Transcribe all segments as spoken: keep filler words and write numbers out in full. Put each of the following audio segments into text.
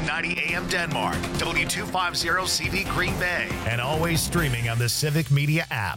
ninety A M Denmark, W two fifty C V Green Bay, and always streaming on the Civic Media app.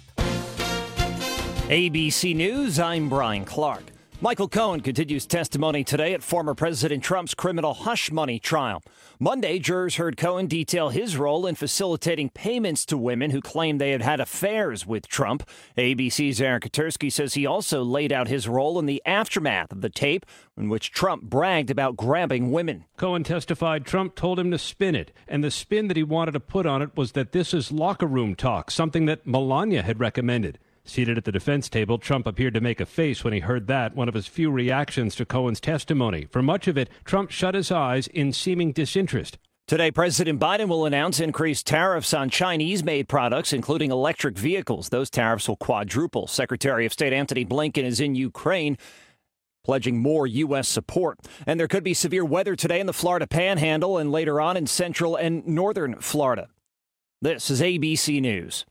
A B C News, I'm Brian Clark. Michael Cohen continues testimony today at former President Trump's criminal hush money trial. Monday, jurors heard Cohen detail his role in facilitating payments to women who claimed they had had affairs with Trump. A B C's Aaron Katursky says he also laid out his role in the aftermath of the tape in which Trump bragged about grabbing women. Cohen testified Trump told him to spin it, and the spin that he wanted to put on it was that this is locker room talk, something that Melania had recommended. Seated at the defense table, Trump appeared to make a face when he heard that, one of his few reactions to Cohen's testimony. For much of it, Trump shut his eyes in seeming disinterest. Today, President Biden will announce increased tariffs on Chinese-made products, including electric vehicles. Those tariffs will quadruple. Secretary of State Antony Blinken is in Ukraine, pledging more U S support. And there could be severe weather today in the Florida Panhandle and later on in central and northern Florida. This is A B C News.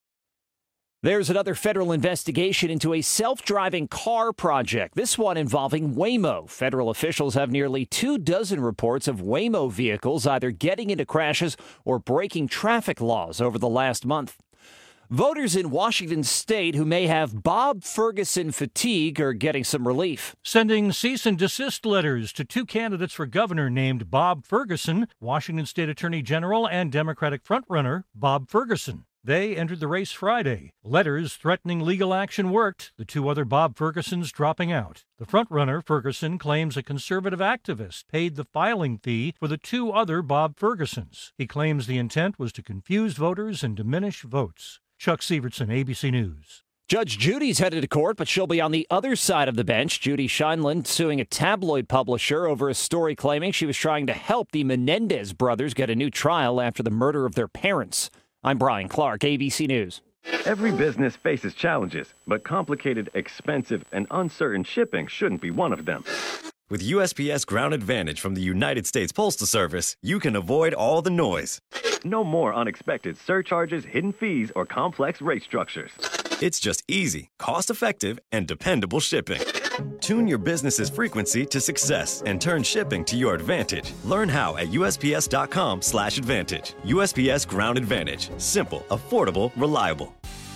There's another federal investigation into a self-driving car project, this one involving Waymo. Federal officials have nearly two dozen reports of Waymo vehicles either getting into crashes or breaking traffic laws over the last month. Voters in Washington state who may have Bob Ferguson fatigue are getting some relief. Sending cease and desist letters to two candidates for governor named Bob Ferguson, Washington State Attorney General and Democratic frontrunner Bob Ferguson. They entered the race Friday. Letters threatening legal action worked, the two other Bob Fergusons dropping out. The frontrunner, Ferguson, claims a conservative activist paid the filing fee for the two other Bob Fergusons. He claims the intent was to confuse voters and diminish votes. Chuck Sievertson, A B C News. Judge Judy's headed to court, but she'll be on the other side of the bench. Judy Scheinland suing a tabloid publisher over a story claiming she was trying to help the Menendez brothers get a new trial after the murder of their parents. I'm Brian Clark, A B C News. Every business faces challenges, but complicated, expensive, and uncertain shipping shouldn't be one of them. With U S P S Ground Advantage from the United States Postal Service, you can avoid all the noise. No more unexpected surcharges, hidden fees, or complex rate structures. It's just easy, cost-effective, and dependable shipping. Tune your business's frequency to success and turn shipping to your advantage. Learn how at U S P S dot com slash advantage. U S P S Ground Advantage. Simple, affordable, reliable.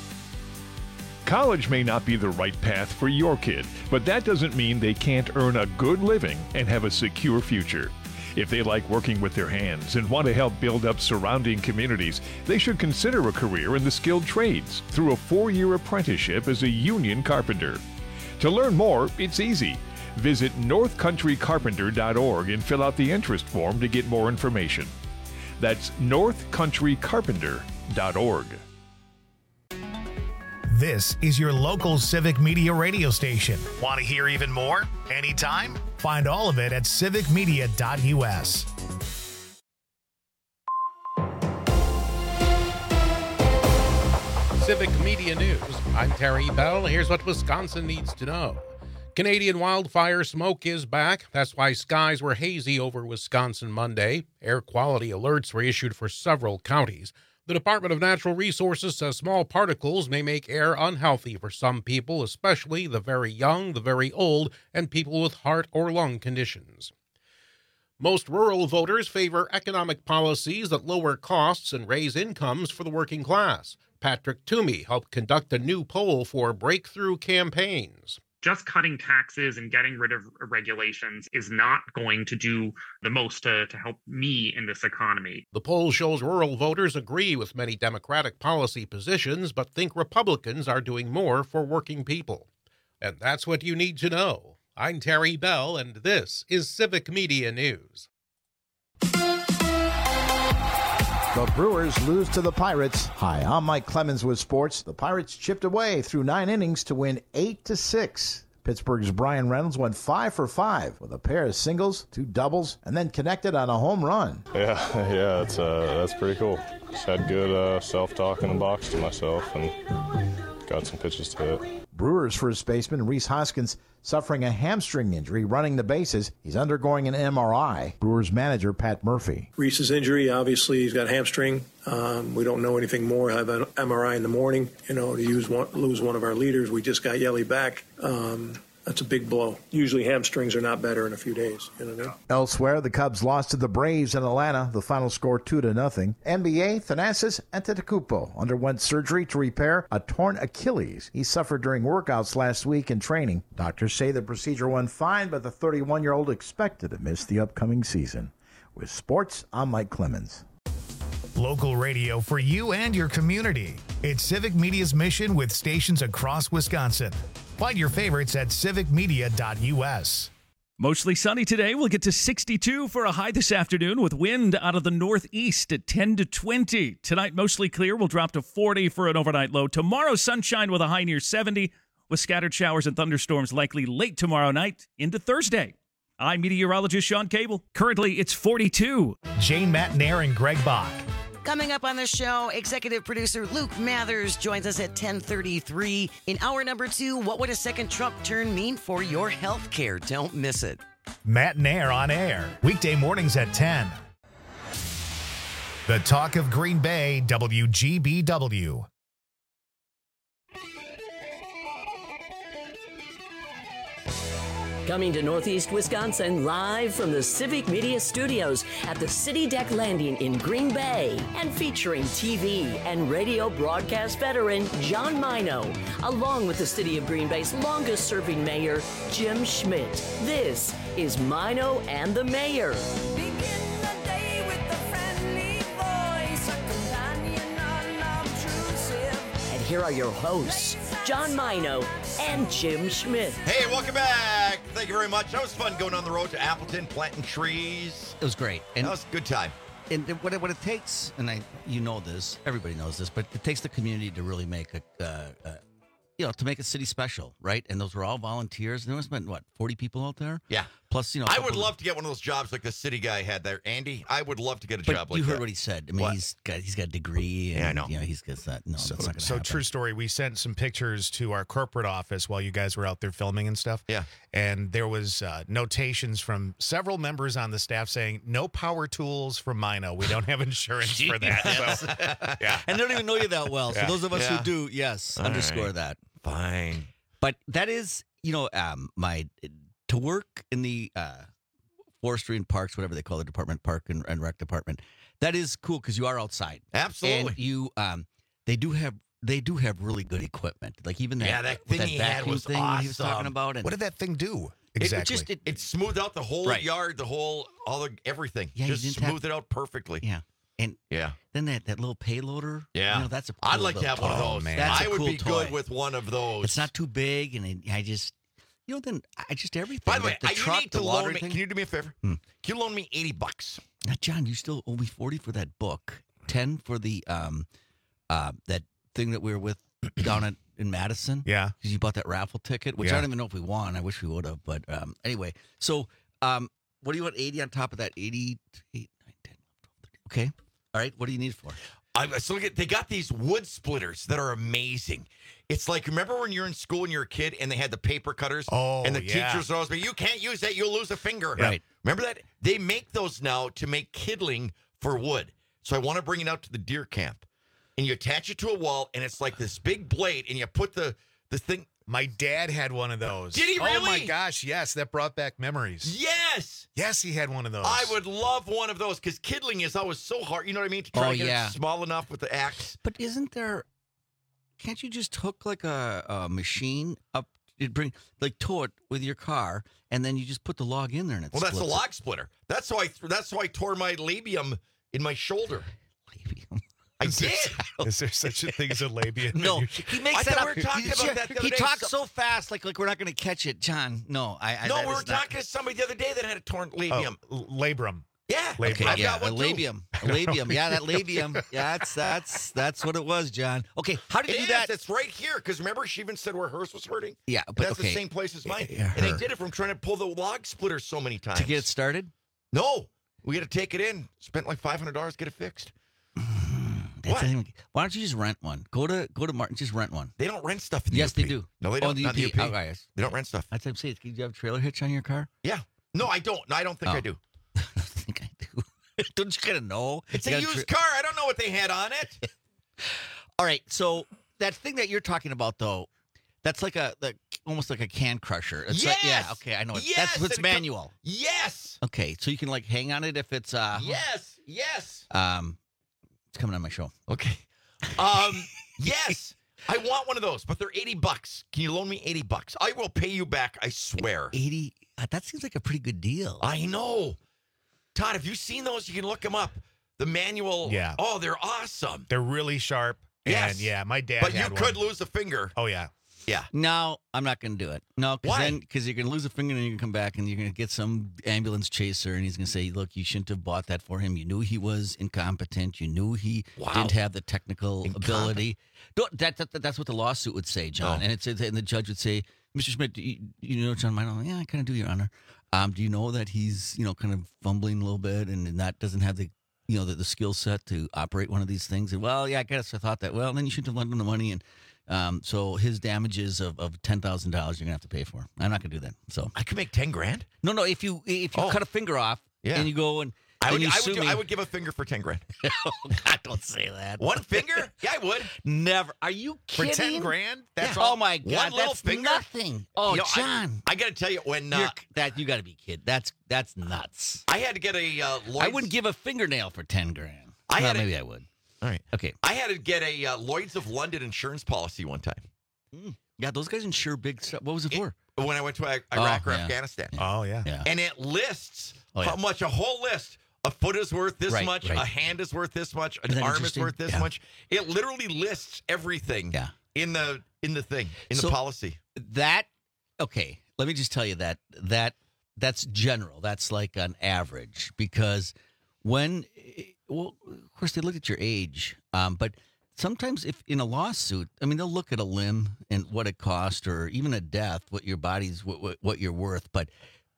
College may not be the right path for your kid, but that doesn't mean they can't earn a good living and have a secure future. If they like working with their hands and want to help build up surrounding communities, they should consider a career in the skilled trades through a four-year apprenticeship as a union carpenter. To learn more, it's easy. Visit north country carpenter dot org and fill out the interest form to get more information. That's north country carpenter dot org. This is your local Civic Media radio station. Want to hear even more? Anytime? Find all of it at civic media dot U S. Civic Media News. I'm Terry Bell. Here's what Wisconsin needs to know. Canadian wildfire smoke is back. That's why skies were hazy over Wisconsin Monday. Air quality alerts were issued for several counties. The Department of Natural Resources says small particles may make air unhealthy for some people, especially the very young, the very old, and people with heart or lung conditions. Most rural voters favor economic policies that lower costs and raise incomes for the working class. Patrick Toomey helped conduct a new poll for Breakthrough Campaigns. Just cutting taxes and getting rid of regulations is not going to do the most to, to help me in this economy. The poll shows rural voters agree with many Democratic policy positions, but think Republicans are doing more for working people. And that's what you need to know. I'm Terry Bell, and this is Civic Media News. The Brewers lose to the Pirates. Hi, I'm Mike Clemens with sports. The Pirates chipped away through nine innings to win eight to six. Pittsburgh's Brian Reynolds went five for five with a pair of singles, two doubles, and then connected on a home run. Yeah, yeah, it's uh, that's pretty cool. Just had good uh, self-talk in the box to myself and got some pitches to hit. Brewers first baseman Rhys Hoskins suffering a hamstring injury running the bases. He's undergoing an M R I. Brewers manager Pat Murphy. Rhys's injury, obviously, he's got a hamstring. Um, we don't know anything more. I have an M R I in the morning. You know, to use one, lose one of our leaders. We just got Yelly back. Um, that's a big blow. Usually hamstrings are not better in a few days. You know? Elsewhere, the Cubs lost to the Braves in Atlanta. The final score two to nothing. N B A, Thanasis Antetokounmpo underwent surgery to repair a torn Achilles he suffered during workouts last week in training. Doctors say the procedure went fine, but the thirty-one-year-old expected to miss the upcoming season. With sports, I'm Mike Clemens. Local radio for you and your community. It's Civic Media's mission with stations across Wisconsin. Find your favorites at civic media dot u s. Mostly sunny today. We'll get to sixty-two for a high this afternoon with wind out of the northeast at ten to twenty. Tonight, mostly clear. We'll drop to forty for an overnight low. Tomorrow, sunshine with a high near seventy with scattered showers and thunderstorms likely late tomorrow night into Thursday. I'm meteorologist Sean Cable. Currently, it's forty-two. Jane Matnair and Greg Bach. Coming up on the show, executive producer Luke Mathers joins us at ten thirty-three. In hour number two, what would a second Trump turn mean for your health care? Don't miss it. Matnair on air, weekday mornings at ten. The talk of Green Bay, W G B W. Coming to Northeast Wisconsin, live from the Civic Media Studios at the City Deck Landing in Green Bay, and featuring T V and radio broadcast veteran John Mino, along with the City of Green Bay's longest-serving mayor, Jim Schmidt. This is Mino and the Mayor. And here are your hosts, John Mino and Jim Schmidt. Hey, welcome back. Thank you very much. That was fun going on the road to Appleton, planting trees. It was great. And that was a good time. And what it, what it takes, and I, you know this, everybody knows this, but it takes the community to really make a, uh, uh, you know, to make a city special, right? And those were all volunteers. And there was been, what, forty people out there? Yeah. Plus, you know, I would love to get one of those jobs like the city guy had there, Andy. I would love to get a but job like that. you heard what he said. I mean, What? he's got he's got a degree. And, Yeah, I know. You know, he's got that. No, So, that's not going to so happen. true story. We sent some pictures to our corporate office while you guys were out there filming and stuff. Yeah. And there was uh, notations from several members on the staff saying, no power tools from Mino. We don't have insurance for that. So, yeah. And they don't even know you that well. So Yeah. those of us Yeah. who do, yes, All underscore right. that. Fine. But that is, you know, um, my to work in the uh, forestry and parks, whatever they call the department, park and, and rec department. That is cool because you are outside. Absolutely. And you, um, they do have they do have really good equipment. Like even that, Yeah, that with thing he had vacuum was thing he was talking awesome. about. And What did that thing do It- exactly? It, just it, it smoothed out the whole Right. yard, the whole all the everything. Yeah, you just didn't have- smoothed it out perfectly. yeah, and Yeah. then that, that little payloader. Yeah. you know, that's a. I'd cool like to little have one of toy. those. man. That's a I would cool be toy. good with one of those. It's not too big, and it, I just, you know, then I just everything. By the way, the, the you truck, need the to loan lottery me. thing. Can you do me a favor? Hmm. Can you loan me eighty bucks? Now, John, you still owe me forty for that book, ten for the um, uh, that thing that we were with down at in Madison. Yeah. because you bought that raffle ticket, which I Yeah. don't even know if we won. I wish we would have, but um, anyway. So, um, what do you want? Eighty on top of that? Eighty, eight, nine, ten, twelve, thirteen. Okay. All right. What do you need it for? I so look at, they got these wood splitters that are amazing. It's like, remember when you're in school and you're a kid and they had the paper cutters? Oh, and the yeah. teachers would always be, you can't use that, you'll lose a finger. Right. Remember that? They make those now to make kindling for wood. So I want to bring it out to the deer camp. And you attach it to a wall, and it's like this big blade, and you put the, the thing. My dad had one of those. Did he Oh, my really? gosh, yes. That brought back memories. Yes. Yes, he had one of those. I would love one of those because kindling is always so hard. You know what I mean? To try Oh, to get yeah. it small enough with the axe. But isn't there? Can't you just hook like a, a machine up? You bring like tow it with your car, and then you just put the log in there, and it Well, that's a splits it. log splitter. That's how I. That's how I tore my labium in my shoulder. Labium. I Is did. there, is there such a thing as a labia? No, You- he makes I that thought up. we were talking he, about that the other he day. talks So- so fast, like like we're not going to catch it, John. No, I. I No, that we were is not- talking to somebody the other day that had a torn Oh, labium. l- labrum. Yeah. Labium. Okay, I've yeah, got a one too. labium, a labium, yeah, that labium, yeah, that's that's that's what it was, John. Okay, how did It you is. do that? It's right here. Because remember, she even said where hers was hurting. Yeah, but That's okay, the same place as mine. Yeah, and they her. did it from trying to pull the log splitter so many times. to get it started. No, we had to take it in. Spent like five hundred dollars to get it fixed. That's What? not even- why don't you just rent one? Go to go to Martin, just rent one. They don't rent stuff in the Yes, U P. they do. No, they Oh, don't. the Not the U U P. P. Oh, yes. They don't rent stuff. That's what I'm saying. Do you have a trailer hitch on your car? Yeah. No, I don't. No, I don't think Oh. I do. I don't think I do. Don't you kind of know? It's You a gotta used tra- car. I don't know what they had on it. All right, so that thing that you're talking about, though, That's like a the, almost like a can crusher. It's yes. Like, yeah. Okay, I know. It. Yes. That's what's and manual. Com- yes. Okay, so you can like hang on it if it's uh. Yes. Yes. Um, it's coming on my show. Okay. Um. Yes. I want one of those, but they're eighty bucks. Can you loan me eighty bucks? I will pay you back. I swear. eighty. Uh, that seems like a pretty good deal. I know. Todd, have you seen those? You can look them up. The manual. Yeah. Oh, they're awesome. They're really sharp. Yes. And yeah, my dad But had you could one. lose a finger. Oh, yeah. Yeah. No, I'm not going to do it. No, because Why? then because you're going to lose a finger and you're going to come back and you're going to get some ambulance chaser and he's going to say, "Look, you shouldn't have bought that for him. You knew he was incompetent. You knew he Wow. didn't have the technical Incompetent. ability." Don't, that, that that's what the lawsuit would say, John. Oh. And it's and the judge would say, "Mister Schmidt, do you, you know John Mino? Yeah, I kind of do, Your Honor. Um, do you know that he's you know kind of fumbling a little bit and not doesn't have the you know the, the skill set to operate one of these things?" And well, yeah, I guess I thought that. Well, then you shouldn't have lent him the money and. Um, so his damages of, of ten thousand dollars you're gonna have to pay for. I'm not gonna do that. So I could make ten grand. no, no. If you if you Oh. cut a finger off Yeah. and you go and I and would. you I sue would. Do, me, I would give a finger for ten grand. oh God, don't say that. One finger? Yeah, I would. Never. Are you For kidding? ten grand? That's Yeah. all. Oh my God, One little that's finger? nothing. Oh, You know, I- John, I, got to tell you, when uh, you're, that you got to be kidding. That's that's nuts. I had to get a uh, Lloyd's, I wouldn't give a fingernail for ten grand. I well, had a- maybe I would. All right. Okay. I had to get a uh, Lloyd's of London insurance policy one time Mm. Yeah, those guys insure big stuff. What was it for? when I went to I- Iraq Oh, or yeah. Afghanistan. Oh, yeah. Yeah. And it lists Oh, yeah. how much, a whole list. A foot is worth this Right, much. right. A hand is worth this much. Isn't An that arm is interesting? worth this Yeah. much. It literally lists everything Yeah. in the in the thing in So- the policy. That okay, let me just tell you that that that's general. That's like an average because when well, of course they look at your age, um, but sometimes if in a lawsuit, I mean they'll look at a limb and what it cost, or even a death, what your body's what, what, what you're worth. But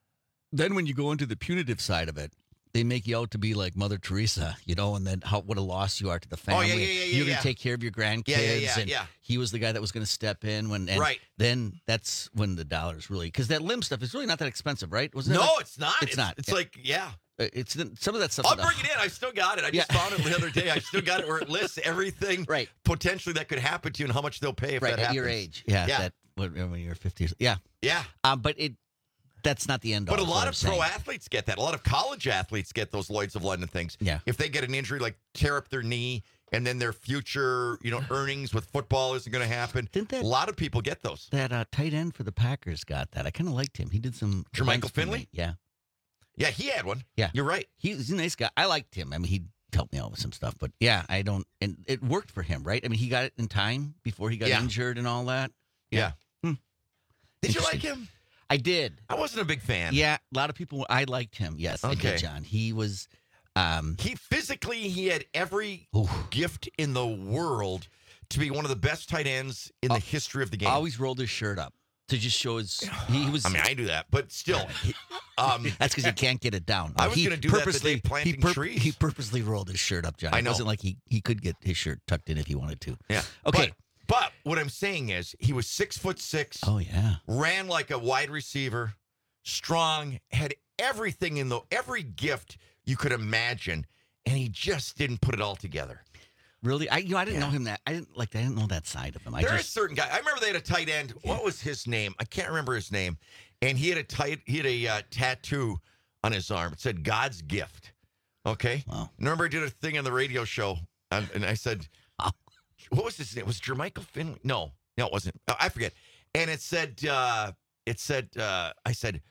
then when you go into the punitive side of it, they make you out to be like Mother Teresa, you know, and then how what a loss you are to the family. yeah, yeah, yeah, You're yeah. gonna take care of your grandkids, Yeah, yeah, yeah, and yeah. he was the guy that was going to step in when. And Right. Then that's when the dollars really, because that limb stuff is really not that expensive, right? Wasn't it No, like- it's not. It's not. It's Yeah. like, yeah. Uh, It's some of that stuff. I'll with bring the- it in. I still got it. I just Yeah. found it the other day. I still got it where it lists everything Right. potentially that could happen to you and how much they'll pay if right that at happens. your age. Yeah, Yeah. That when when you're fifty. Yeah, Yeah. um, but it that's not the end. But all, a is lot what of I'm pro saying. athletes get that. A lot of college athletes get those Lloyd's of London things. Yeah. If they get an injury, like tear up their knee, and then their future, you know, earnings with football isn't going to happen. Didn't that- a lot of people get those. That uh, tight end for the Packers got that. I kind of liked him. He did some. Jermichael events for me. Finley? Yeah, Yeah, he had one. yeah. You're right. He was a nice guy. I liked him. I mean, he helped me out with some stuff. But yeah, I don't. And it worked for him, right? I mean, he got it in time before he got Yeah. injured and all that. Yeah. Hmm. Did you like Interesting. him? I did. I wasn't a big fan. Yeah, a lot of people. I liked him. Yes, I Okay. did, John. He was. Um, He physically, he had every Oof. gift in the world to be one of the best tight ends in the history of the game. always rolled his shirt up to just show his. He, he was. I mean, I do that, but still. he- um, That's because he can't get it down. I was He gonna do that the purposely day planting he pur- trees. He purposely rolled his shirt up, John. I It know. wasn't like he he could get his shirt tucked in if he wanted to. yeah. Okay. But, but what I'm saying is, he was six foot six, Oh yeah. ran like a wide receiver, strong, had everything in the every gift you could imagine, and he just didn't put it all together. Really? I you know I didn't Yeah. know him that I didn't like I didn't know that side of him. I There is just certain guy. I remember they had a tight end. What was his name? I can't remember his name. And he had a tight. He had a uh, tattoo on his arm. It said "God's gift." Okay. Wow. Remember, I did a thing on the radio show, and, and I said, Wow. "What was his name? Was it Jermichael Finley? No, no, it wasn't. Oh, I forget." And it said, uh, "It said, uh, I said,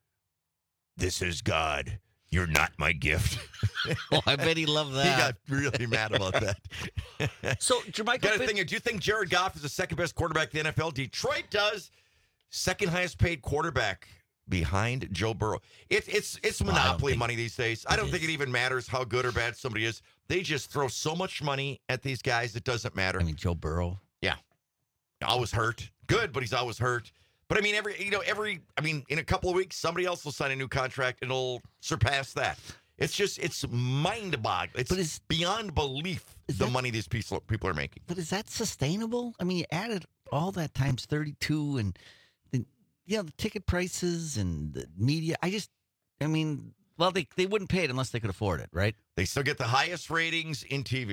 this is God. You're not my gift." oh, I bet he loved He that. got really mad about that. so Jermichael Got a Fin- thing. Do you think Jared Goff is the second best quarterback in the N F L? Detroit does. Second highest paid quarterback behind Joe Burrow. It's it's it's Well, I don't monopoly think money these days. I don't it think it is. even matters how good or bad somebody is. They just throw so much money at these guys it doesn't matter. I mean Joe Burrow. Yeah, always hurt. Good, but he's always hurt. But I mean, every you know every I mean, in a couple of weeks, somebody else will sign a new contract. It'll surpass that. It's just it's mind-boggling. It's But is- beyond belief is the that- money these people people are making. But is that sustainable? I mean, you added all that times thirty-two and the you know, the ticket prices and the media. I just I mean, well they they wouldn't pay it unless they could afford it, right? They still get the highest ratings in T V.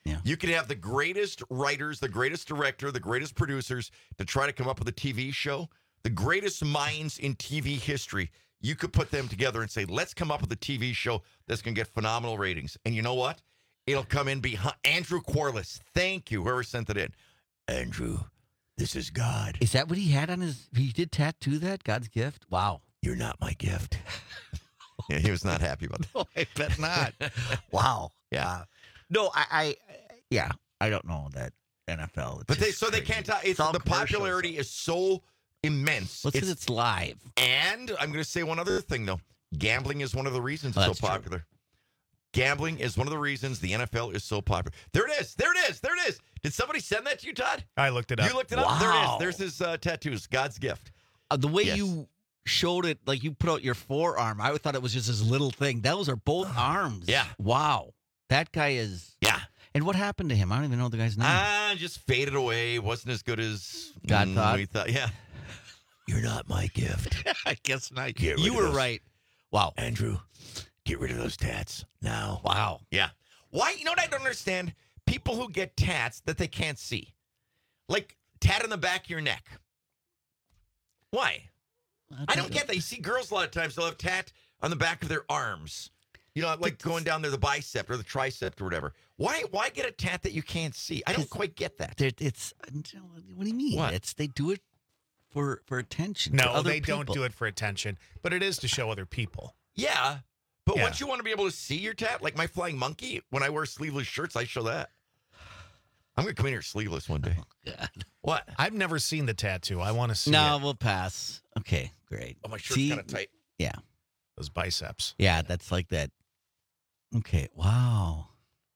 Yeah. You could have the greatest writers, the greatest director, the greatest producers to try to come up with a T V show, the greatest minds in T V history. You could put them together and say, let's come up with a T V show that's going to get phenomenal ratings. And you know what? It'll come in behind Andrew Corliss. Thank you, whoever sent it in. Andrew, this is God. Is that what he had on his? He did tattoo that? God's gift? Wow. You're not my gift. Yeah, he was not happy about that. No, I bet not. Wow. Yeah. Uh, no, I, I, yeah, I don't know that N F L. But they, so they can't tell. It's, all the commercials. popularity is so immense. Well, it's, it's live. And I'm going to say one other thing, though. Gambling is one of the reasons Oh, it's that's so true. popular. Gambling is one of the reasons the N F L is so popular. There it is. There it is. There it is. Did somebody send that to you, Todd? I looked it up. You looked it up? There it Wow. is. There's his uh, tattoos. God's gift. Uh, the way Yes. you showed it, like you put out your forearm, I thought it was just this little thing. Those are both arms. Yeah. Wow. That guy is. Yeah. And what happened to him? I don't even know the guy's name. Ah, just faded away. Wasn't as good as God mm, thought? we thought. Yeah. You're not my gift. I guess not. Get rid You of were those. right. Wow. Andrew, get rid of those tats now. Wow. Yeah. Why? You know what I don't understand? People who get tats that they can't see. Like tat on the back of your neck. Why? I don't get that. You see girls a lot of times, they'll have tat on the back of their arms. You know, like going down there, the bicep or the tricep or whatever. Why Why get a tat that you can't see? I don't quite get that. There- It's what do you mean? What? It's they do it for for attention. to No, other they don't people. do it for attention, but it is to show other people. Yeah. But Yeah. once you want to be able to see your tat, like my flying monkey, when I wear sleeveless shirts, I show that. I'm going to come in here sleeveless one day. God. What? I've never seen the tattoo. I want to see No, it. we'll pass. Okay, great. Oh, my shirt's See? kind of tight. Yeah, Those biceps. yeah, that's like that. Okay, wow.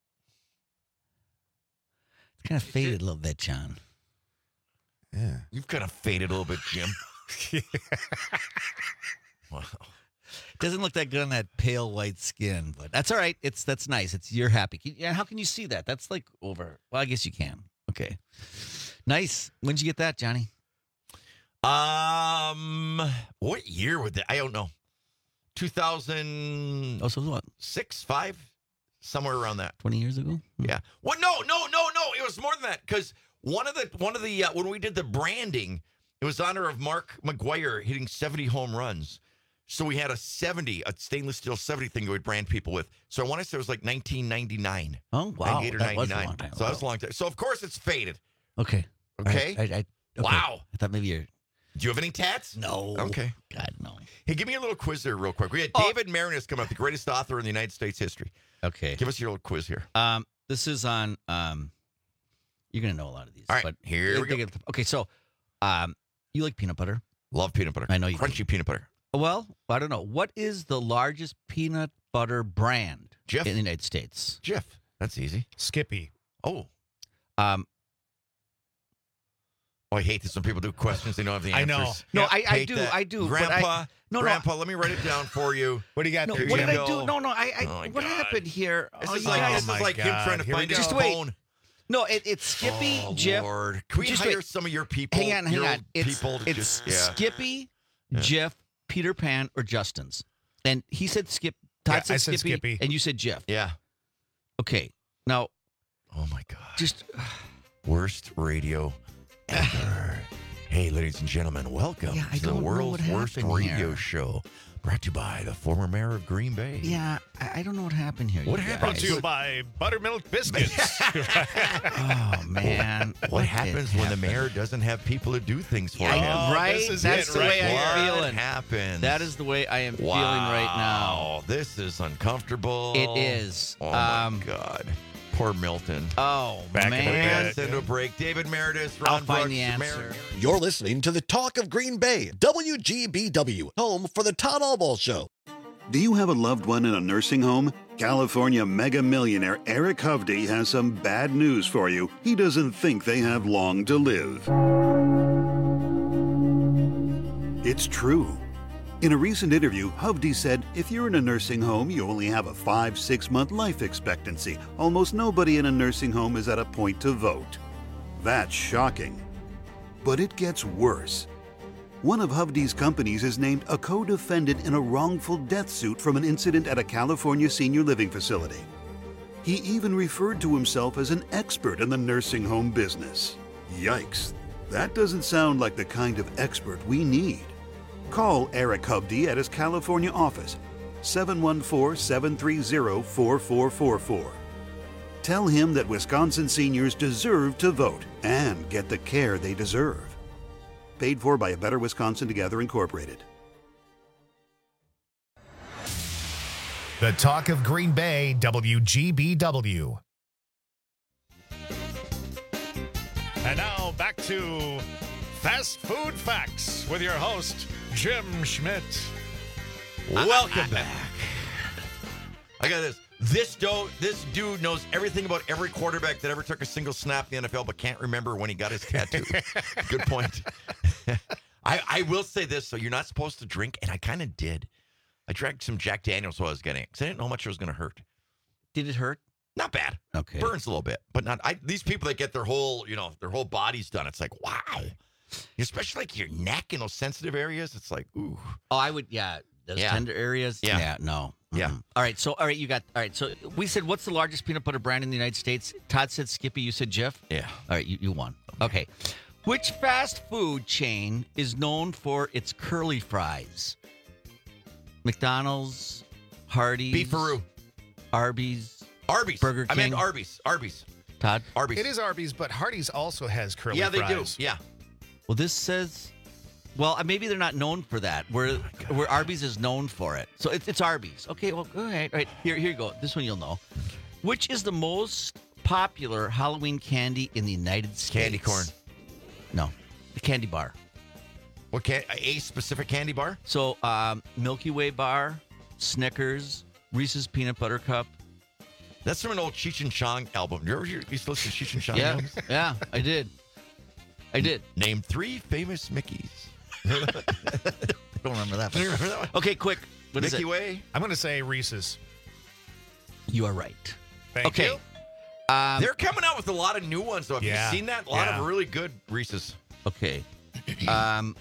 It's kind of faded a little bit, John. Yeah. You've kind of faded a little bit, Jim. Wow. Doesn't look that good on that pale white skin, but that's all right. It's that's nice. It's you're happy. Can- Yeah, how can you see that? That's like over. Well, I guess you can. Okay, nice. When'd you get that, Johnny? Um, what year would that? I don't know. two thousand Oh, so what? six, five, somewhere around that. Twenty years ago? Yeah. What? No, no, no, no. It was more than that because one of the one of the uh, when we did the branding, it was in honor of Mark McGuire hitting seventy home runs. So we had a seventy, a stainless steel seventy thing that we'd brand people with. So I want to say it was like nineteen ninety-nine. Oh, wow. ninety-eight or That was a ninety-nine. long time So that was ago. a long time. So of course it's faded. Okay. Okay. I, I, I, okay. Wow. I thought maybe you're. Do you have any tats? No. Okay. God, no. Hey, give me a little quiz there real quick. We had Oh. David Marinus come up, the greatest author in the United States history. Okay. Give us your little quiz here. Um, this is on. Um, you're gonna know a lot of these. All right, but here we they go. get- Okay, so, um, you like peanut butter? Love peanut butter. I know you do. Crunchy peanut butter. Well, I don't know. What is the largest peanut butter brand Jif. in the United States? Jif. That's easy. Skippy. Oh. Um, Oh, I hate this when people do questions. They don't have the I answers. know. no, I, I Hate do, that. I do. but Grandpa, I, no, Grandpa, no, let me write it down for you. What do you got no. there, What Here did you I go. do? No, no. I. I Oh, my what God. happened here? This Oh, is you like, guys- this Oh, is my like him God. trying to Here we find go. his Just wait. phone. No, it, it's Skippy, Oh, Jif. Lord. Can we Just hire wait. some of your people? Hang on, hang your on. It's, people to it's just, yeah. Skippy, Yeah. Jif, Peter Pan, or Justin's. And he said Skip. Todd Yeah, said I said Skippy, Skippy. and you said Jif. Yeah. Okay, now Oh, my God. just Worst radio ever. Hey, ladies and gentlemen, welcome Yeah, I to the don't know world's what worst happened radio here. show. Brought to you by the former mayor of Green Bay. yeah, I, I don't know what happened here. What you happened Brought guys. to you by Buttermilk Biscuits. Oh man, What did happens when the happen? mayor doesn't have people to do things for I him? know, Oh, right? this is That's it the right way here. I'm What feeling. happens? That is the way I am wow. feeling right now. This is uncomfortable. It is. Oh, Um, my God. Poor Milton. Oh Back in the man, bed. Send a break. David Meredith, I'll Ron find Brooks, the answer. Mayor- You're listening to the Talk of Green Bay, W G B W, home for the Todd Albaugh Show. Do you have a loved one in a nursing home? California mega millionaire Eric Hovde has some bad news for you. He doesn't think they have long to live. It's true. In a recent interview, Hovde said, if you're in a nursing home, you only have a five, six month life expectancy. Almost nobody in a nursing home is at a point to vote. That's shocking. But it gets worse. One of Hovde's companies is named a co-defendant in a wrongful death suit from an incident at a California senior living facility. He even referred to himself as an expert in the nursing home business. Yikes, that doesn't sound like the kind of expert we need. Call Eric Hubdy at his California office, seven one four, seven three zero, four four four four. Tell him that Wisconsin seniors deserve to vote and get the care they deserve. Paid for by A Better Wisconsin Together Incorporated. The talk of Green Bay, W G B W. And now back to Fast Food Facts with your host, Jim Schmidt. Welcome back. I got this. This, do, this dude knows everything about every quarterback that ever took a single snap in the N F L, but can't remember when he got his tattoo. Good point. I, I will say this, so you're not supposed to drink, and I kind of did. I drank some Jack Daniels while I was getting it, because I didn't know how much it was going to hurt. Did it hurt? Not bad. Okay. Burns a little bit, but not. I, these people that get their whole, you know, their whole bodies done, it's like, wow. Especially like your neck and those sensitive areas, it's like, ooh. Oh, I would, yeah. Those Yeah. tender areas? Yeah. Yeah, no. Yeah. Mm-mm. All right, so, all right, you got, all right, so we said, what's the largest peanut butter brand in the United States? Todd said Skippy, you said Jif? Yeah. All right, you, you won. Okay. Which fast food chain is known for its curly fries? McDonald's, Hardee's, Beefaroo, Arby's, Arby's, Burger I King. meant Arby's, Arby's, Todd? Arby's. It is Arby's, but Hardee's also has curly Yeah, they fries. do. Yeah. Well, this says, well, uh, maybe they're not known for that. Where where Arby's is known for it. So it's, it's Arby's. Okay, well, go ahead. All right, here, here you go. This one you'll know. Which is the most popular Halloween candy in the United States? Candy corn. No, the candy bar. What can a specific candy bar? So um, Milky Way bar, Snickers, Reese's Peanut Butter Cup. That's from an old Cheech and Chong album. You ever hear- used to listen to Cheech and Chong Yeah, albums? yeah, I did. I did. Name three famous Mickeys. I don't remember that. Do you remember that one? Okay, quick. What is Mickey it? Way. I'm going to say Reese's. You are right. Thank okay. you. Um, They're coming out with a lot of new ones, though. Have Yeah, you seen that? A lot yeah. of really good Reese's. okay. Um,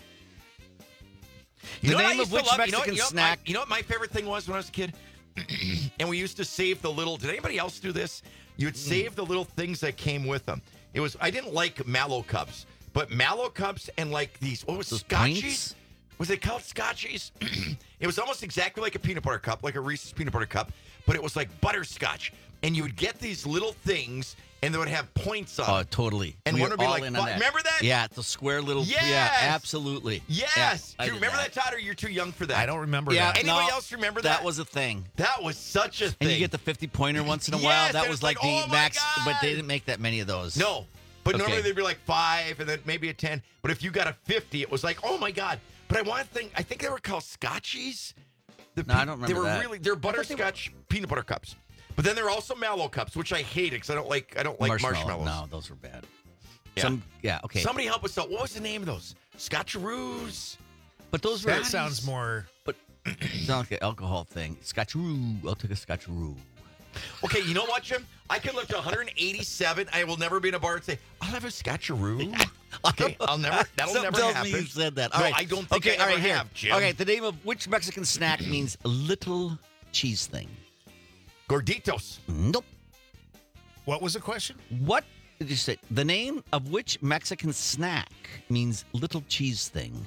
You the know what I name used of which to love? Mexican you know what, you know what snack? My, you know what my favorite thing was when I was a kid? And we used to save the little. Did anybody else do this? You would save the little things that came with them. It was. I didn't like Mallow Cups, but Mallow Cups and like these. What was Those Scotchies? pints? Was it called Scotchies? It was almost exactly like a peanut butter cup, like a Reese's peanut butter cup, but it was like butterscotch. And you would get these little things, and they would have points on. Oh, them. totally. And We one were would be all like, in on "But remember that?" Yeah, it's a square little. Yes! Yeah, absolutely. Yes. Yeah, I Do you did remember that. Todd, or you're too young for that? I don't remember Yeah, that. Anybody no, else remember that? That was a thing. That was such a thing. And you get the fifty pointer once in a Yes, while. That and was it's like, like, the oh my max, but they God. didn't make that many of those. No. But Okay. normally they'd be like five and then maybe a ten. But if you got a fifty, it was like, oh my God. But I want to think, I think they were called Scotchies. The No, I pe- don't They remember were that. really, they're butterscotch peanut butter cups. But then there are also Mallow Cups, which I hated because I don't like, I don't like Marshmallow. marshmallows. No, those were bad. Yeah. Some, yeah, okay. Somebody help us out. What was the name of those? Scotcheroos. but those were That sounds more. But it's not like an alcohol thing. Scotcheroo. I'll take a Scotcheroo. Okay, you know what, Jim? I can live to one hundred eighty-seven. I will never be in a bar and say, I'll have a Scotcheroo. Okay, I'll never, that'll Something never tells happen. me you said that. All No, right. I don't think okay, I all ever right, here. have, Jim. Okay, the name of which Mexican snack means little cheese thing? Gorditos. Nope. What was the question? What did you say? The name of which Mexican snack means little cheese thing?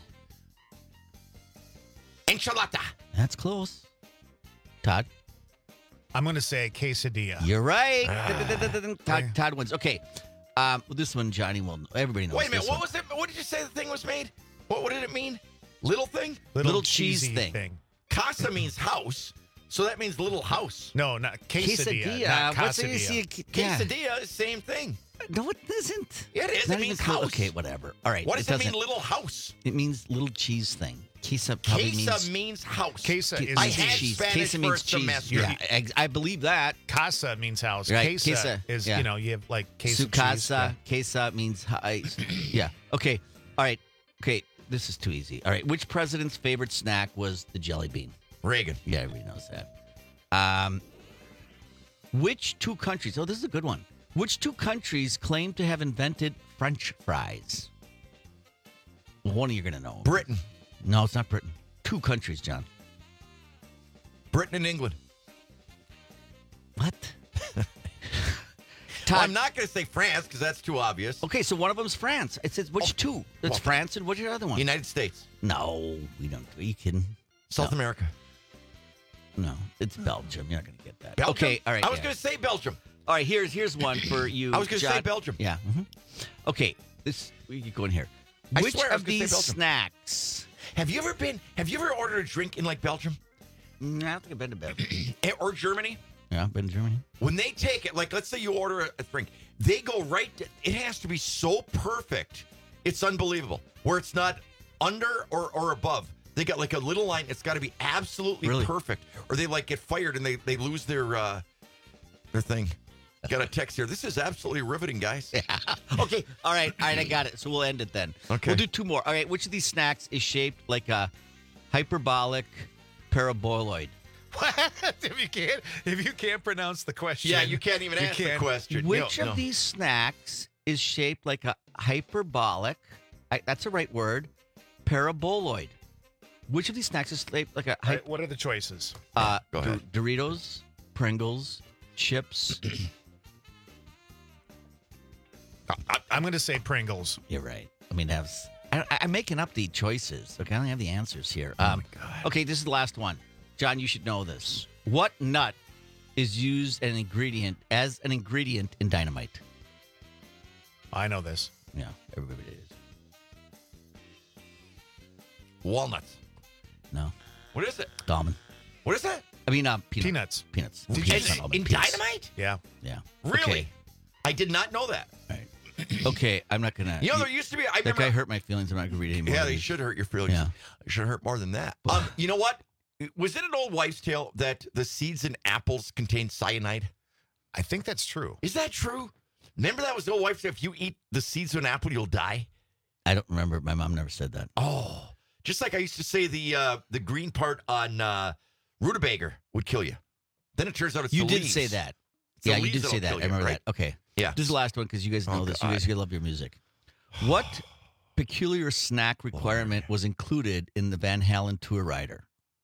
Enchilada. That's close. Todd? I'm going to say quesadilla. You're right. Ah. Todd, Todd wins. Okay. Um, well, this one, Johnny will know. Everybody knows Wait a minute. this What one. was it? What did you say the thing was made? What, what did it mean? Little thing? Little cheese cheesy thing. Casa means house. So that means little house. No, not quesadilla. Quesadilla. Not What's a quesadilla. quesadilla? Yeah. Quesadilla is same thing. No, it isn't. Yeah, it is. Not It even means close. house. Okay, whatever. All right. What does it it mean, doesn't- little house? It means little cheese thing. Queso probably Queso means means house. Queso Que- is I means had cheese. Spanish Queso means first cheese. semester. Yeah, ex- I believe that. Casa means house. Right, Queso queso, is, yeah. you know, you have like queso Su cheese. casa, queso means hi- yeah. Okay. All right. Okay. This is too easy. All right. Which president's favorite snack was the jelly bean? Reagan. Yeah, everybody knows that. Um, which two countries? Oh, this is a good one. Which two countries claim to have invented French fries? Well, one of you are going to know. Britain. No, it's not Britain. Two countries, John. Britain and England. What? Well, I'm not going to say France because that's too obvious. Okay, so one of them's France. It says which two? It's well, France and what's your other one? United States. No, we don't. Are you kidding? South no. America. No, it's Belgium. You're not going to get that. Belgium? Okay, all right. I was yeah. going to say Belgium. All right, here's here's one for you. I was going to John. say Belgium. Yeah. Mm-hmm. Okay, this we can go in here. I Which swear I was of gonna say these Belgium. snacks? Have you ever been? Have you ever ordered a drink in like Belgium? Mm, I don't think I've been to Belgium. or Germany? Yeah, I've been to Germany. When they take it, like let's say you order a, a drink, they go right. To, it has to be so perfect, it's unbelievable. Where it's not under or, or above. They got like a little line. It's got to be absolutely Really? perfect, or they like get fired and they, they lose their uh, their thing. Got a text here. This is absolutely riveting, guys. Yeah. Okay. All right. All right. I got it. So we'll end it then. Okay. We'll do two more. All right. Which of these snacks is shaped like a hyperbolic paraboloid? What? if you can't, if you can't pronounce the question, Yeah, you can't even you answer can't. the question. Which No, of no. these snacks is shaped like a hyperbolic? I, that's the right word. Paraboloid. Which of these snacks is shaped like a? All Hy- right, what are the choices? uh, Go Dor- ahead. Doritos, Pringles, chips. I, I'm going to say Pringles. You're right. I mean, that's. I, I'm making up the choices. Okay, I don't have the answers here. Um, oh my God. Okay, this is the last one. John, you should know this. What nut is used as an ingredient as an ingredient in dynamite? I know this. Yeah, everybody is. Walnuts. No, What is it? almond. What is that? I mean, uh, peanut. Peanuts. Peanuts. Did Peanuts, you- not almond, in peanuts. dynamite? Yeah. Yeah. Really? Okay. I did not know that. Okay, I'm not gonna. You know, there used to be. I that remember. guy hurt my feelings. I'm not gonna read it anymore. Yeah, they should hurt your feelings. Yeah. They should hurt more than that. Um, you know what? Was it an old wives' tale that the seeds in apples contain cyanide? I think that's true. Is that true? Remember that was the old wives' tale? If you eat the seeds of an apple, you'll die. I don't remember. My mom never said that. Oh, just like I used to say, the uh, the green part on uh, rutabaga would kill you. Then it turns out it's You the did leaves. say that. It's the Yeah, you leaves did that'll say that. I kill you, remember right? that. Okay. Yeah. This is the last one because you guys know Oh, this. You God. guys love your music. What peculiar snack requirement was included in the Van Halen tour rider?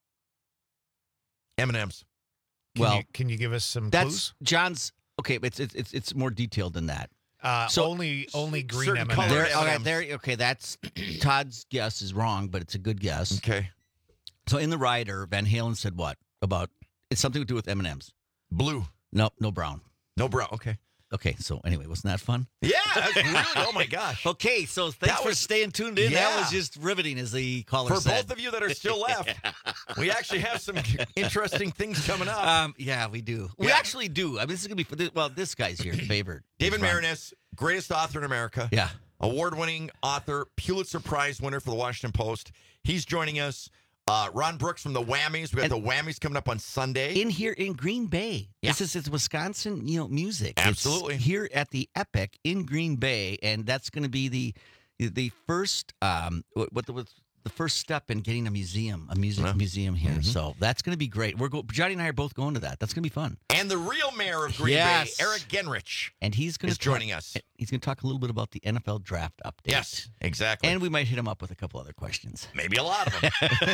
M and M's. Can Well, you, can you give us some That's clues? John's. Okay, but it's it's it's, it's more detailed than that. Uh, so- only only green certain M and color M's. There, M and okay, M's. there. Okay, that's Todd's guess is wrong, but it's a good guess. Okay. So in the rider, Van Halen said what about? It's something to do with M and M's. Blue. No, no brown. No brown. Okay. Okay, so anyway, wasn't that fun? Yeah. That's really, oh my gosh. Okay, so thanks That for was- staying tuned in. That Yeah. was just riveting, as the caller For said. both of you that are still left, we actually have some interesting things coming up. Um, yeah, we do. We Yeah. actually do. I mean, this is gonna be well. This guy's here, favored. David He's from- Marinus, greatest author in America. Yeah. Award-winning author, Pulitzer Prize winner for the Washington Post. He's joining us. Uh, Ron Brooks from the Whammies. We got And- the Whammies coming up on Sunday. in here in Green Bay. Yeah. This is it's Wisconsin, you know, music. It's Absolutely. here at the Epic in Green Bay, and that's going to be the the first um what, what the what the first step in getting a museum, a music Yeah. museum here. Mhm. So that's going to be great. We're go- Johnny and I are both going to that. That's going to be fun. And the real mayor of Green Yes. Bay, Eric Genrich, And he's going is to joining us. He's going to talk a little bit about the N F L draft update. Yes, exactly. And we might hit him up with a couple other questions. maybe a lot of them.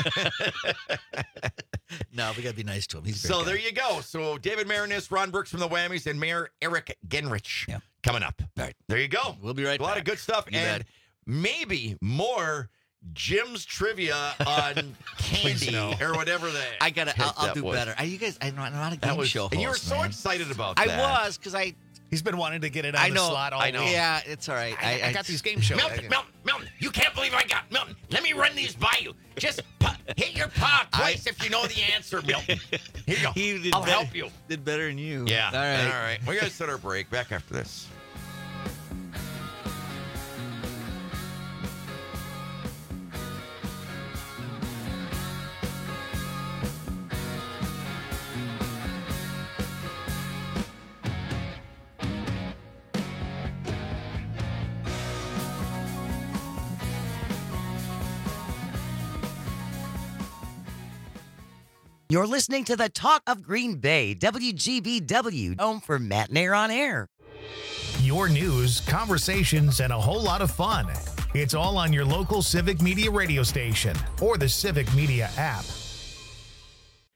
No, we got to be nice to him. He's a great So guy. there you go. So David Marinus, Ron Brooks from the Whammies, and Mayor Eric Genrich Yeah. coming up. All right. There you go. We'll be right A lot back. of good stuff. You and bet. maybe more Jim's trivia on candy no. or whatever that. I got to. I'll, I'll that do was. better. I, you guys, I'm not, I'm not a game That was, show and you were host, so man. excited about I that. was because I. He's been wanting to get it on I the know. slot all I know. week. Yeah, it's all right. I, I got these game shows. Milton, Milton, Milton, you can't believe I got Milton. Let me run these by you. Just pu- hit your paw twice if you know the answer, Milton. Here you go. He did I'll better- help you. Did better than you. Yeah. All right. All right. We got to set our break. Back after this. You're listening to the Talk of Green Bay, W G B W, home for Matt and Air on Air. Your news, conversations, and a whole lot of fun. It's all on your local Civic Media radio station or the Civic Media app.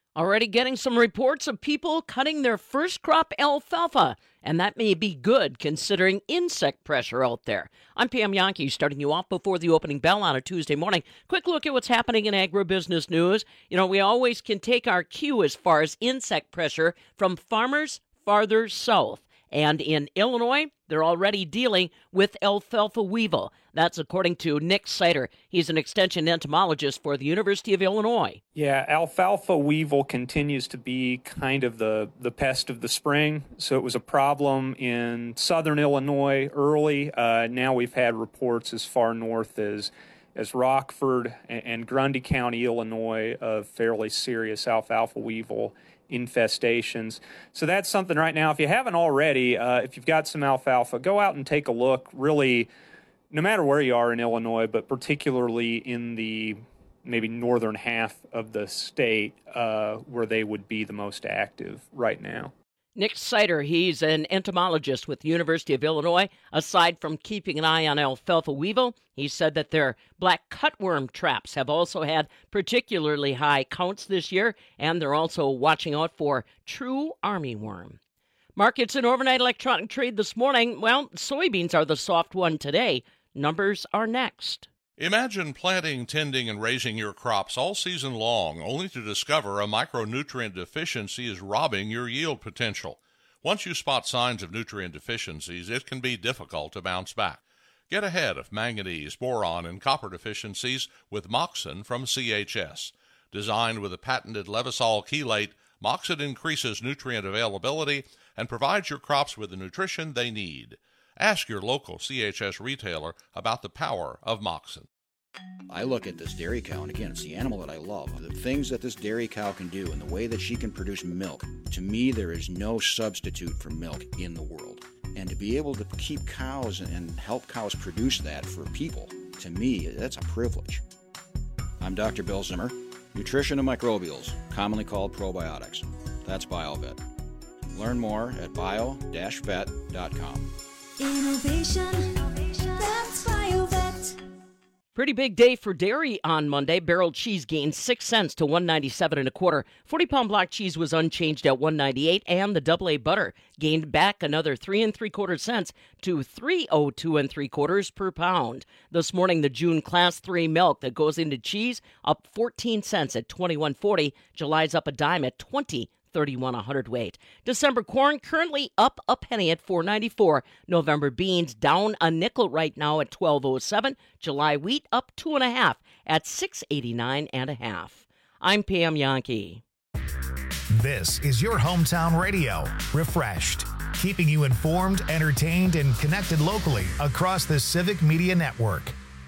Already getting some reports of people cutting their first crop alfalfa, and that may be good considering insect pressure out there. I'm Pam Yankee, starting you off before the opening bell on a Tuesday morning. Quick look at what's happening in agribusiness news. You know, we always can take our cue as far as insect pressure from farmers farther south. And in Illinois, they're already dealing with alfalfa weevil. That's according to Nick Sider. He's an extension entomologist for the University of Illinois. Yeah, alfalfa weevil continues to be kind of the, the pest of the spring. So it was a problem in southern Illinois early. Uh, now we've had reports as far north as as Rockford and, and Grundy County, Illinois, of fairly serious alfalfa weevil infestations. So that's something right now. If you haven't already, uh, if you've got some alfalfa, go out and take a look. Really, no matter where you are in Illinois, but particularly in the maybe northern half of the state uh, where they would be the most active right now. Nick Sider, he's an entomologist with the University of Illinois. Aside from keeping an eye on alfalfa weevil, he said that their black cutworm traps have also had particularly high counts this year, and they're also watching out for true armyworm. Markets in overnight electronic trade this morning. Well, soybeans are the soft one today. Numbers are next. Imagine planting, tending, and raising your crops all season long, only to discover a micronutrient deficiency is robbing your yield potential. Once you spot signs of nutrient deficiencies, it can be difficult to bounce back. Get ahead of manganese, boron, and copper deficiencies with Moxon from C H S. Designed with a patented Levosol chelate, Moxon increases nutrient availability and provides your crops with the nutrition they need. Ask your local C H S retailer about the power of Moxon. I look at this dairy cow, and again, it's the animal that I love. The things that this dairy cow can do and the way that she can produce milk, to me, there is no substitute for milk in the world. And to be able to keep cows and help cows produce that for people, to me, that's a privilege. I'm Doctor Bill Zimmer, Nutrition and Microbials, commonly called probiotics. That's BioVet. Learn more at bio dash vet dot com. Innovation, that's BioVet. Pretty big day for dairy on Monday. Barrel cheese gained six cents to one ninety-seven and a quarter. forty-pound block cheese was unchanged at one ninety-eight, and the double A butter gained back another three and three quarter cents to three oh two and three quarters per pound. This morning, the June Class three milk that goes into cheese up fourteen cents at twenty-one forty. July's up a dime at twenty thirty-one a hundredweight. December corn currently up a penny at four ninety-four. November beans down a nickel right now at twelve oh seven. July wheat up two and a half at six eighty-nine and a half. I'm Pam Yankee. This is your hometown radio, Refreshed, keeping you informed, entertained, and connected locally across the Civic Media Network.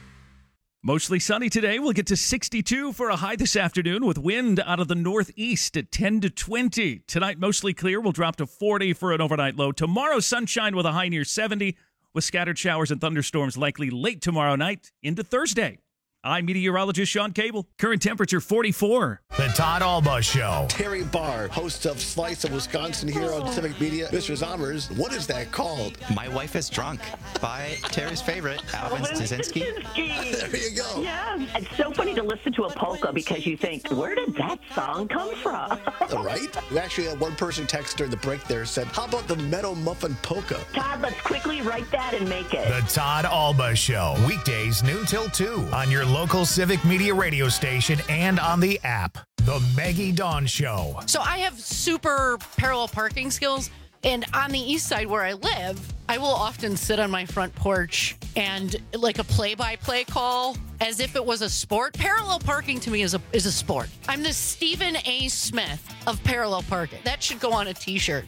Mostly sunny today. We'll get to sixty-two for a high this afternoon with wind out of the northeast at ten to twenty. Tonight, mostly clear. We'll drop to forty for an overnight low. Tomorrow, sunshine with a high near seventy, with scattered showers and thunderstorms likely late tomorrow night into Thursday. I'm meteorologist Sean Cable. Current temperature forty-four. The Todd Alba Show. Terry Barr, host of Slice of Wisconsin here on Civic Media. Mister Zommers, what is that called? My Wife is Drunk by Terry's favorite, Alvin Staszynski. There you go. Yeah, it's so funny to listen to a polka because you think, where did that song come from? Right? We actually had one person text during the break there said, how about the Meadow Muffin Polka? Todd, let's quickly write that and make it. The Todd Alba Show. Weekdays noon till two on your local Civic Media radio station and on the app. The Maggie Dawn Show. So I have super parallel parking skills, and on the east side where I live, I will often sit on my front porch and like a play-by-play call as if it was a sport. Parallel parking to me is a is a sport. I'm the Stephen A. Smith of parallel parking. That should go on a t-shirt.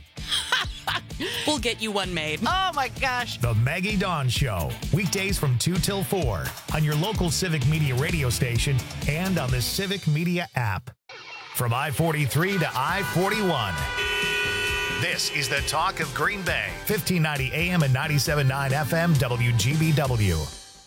We'll get you one made. Oh my gosh. The Maggie Dawn Show. Weekdays from two till four on your local Civic Media radio station and on the Civic Media app. From I forty-three to I forty-one. This is the talk of Green Bay. fifteen ninety A M and ninety-seven point nine F M W G B W.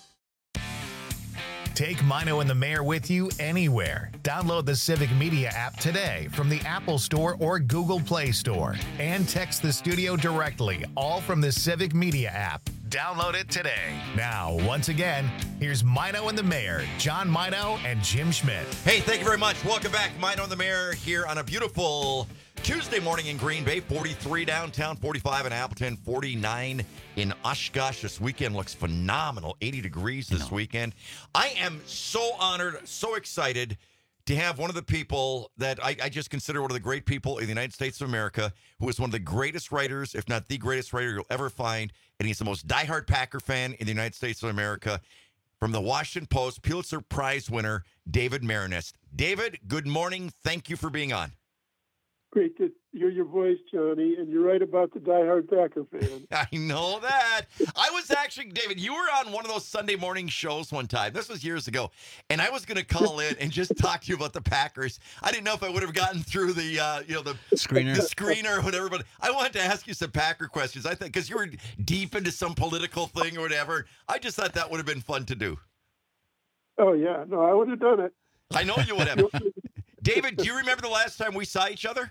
Take Mino and the Mayor with you anywhere. Download the Civic Media app today from the Apple Store or Google Play Store. And text the studio directly, all from the Civic Media app. Download it today. Now, once again, here's Mino and the Mayor, John Mino and Jim Schmidt. Hey, thank you very much. Welcome back. Mino and the Mayor here on a beautiful Tuesday morning in Green Bay. forty-three downtown, forty-five in Appleton, forty-nine in Oshkosh. This weekend looks phenomenal. eighty degrees this weekend. I am so honored, so excited to have one of the people that I, I just consider one of the great people in the United States of America, who is one of the greatest writers, if not the greatest writer you'll ever find. And he's the most diehard Packer fan in the United States of America. From the Washington Post, Pulitzer Prize winner, David Marinist. David, good morning. Thank you for being on. Great to hear your voice, Johnny, and you're right about the diehard Packer fan. I know that. I was actually, David, you were on one of those Sunday morning shows one time. This was years ago, and I was going to call in and just talk to you about the Packers. I didn't know if I would have gotten through the, uh, you know, the screener, the screener or whatever, but I wanted to ask you some Packer questions. I think because you were deep into some political thing or whatever. I just thought that would have been fun to do. Oh yeah, no, I would have done it. I know you would have. David, do you remember the last time we saw each other?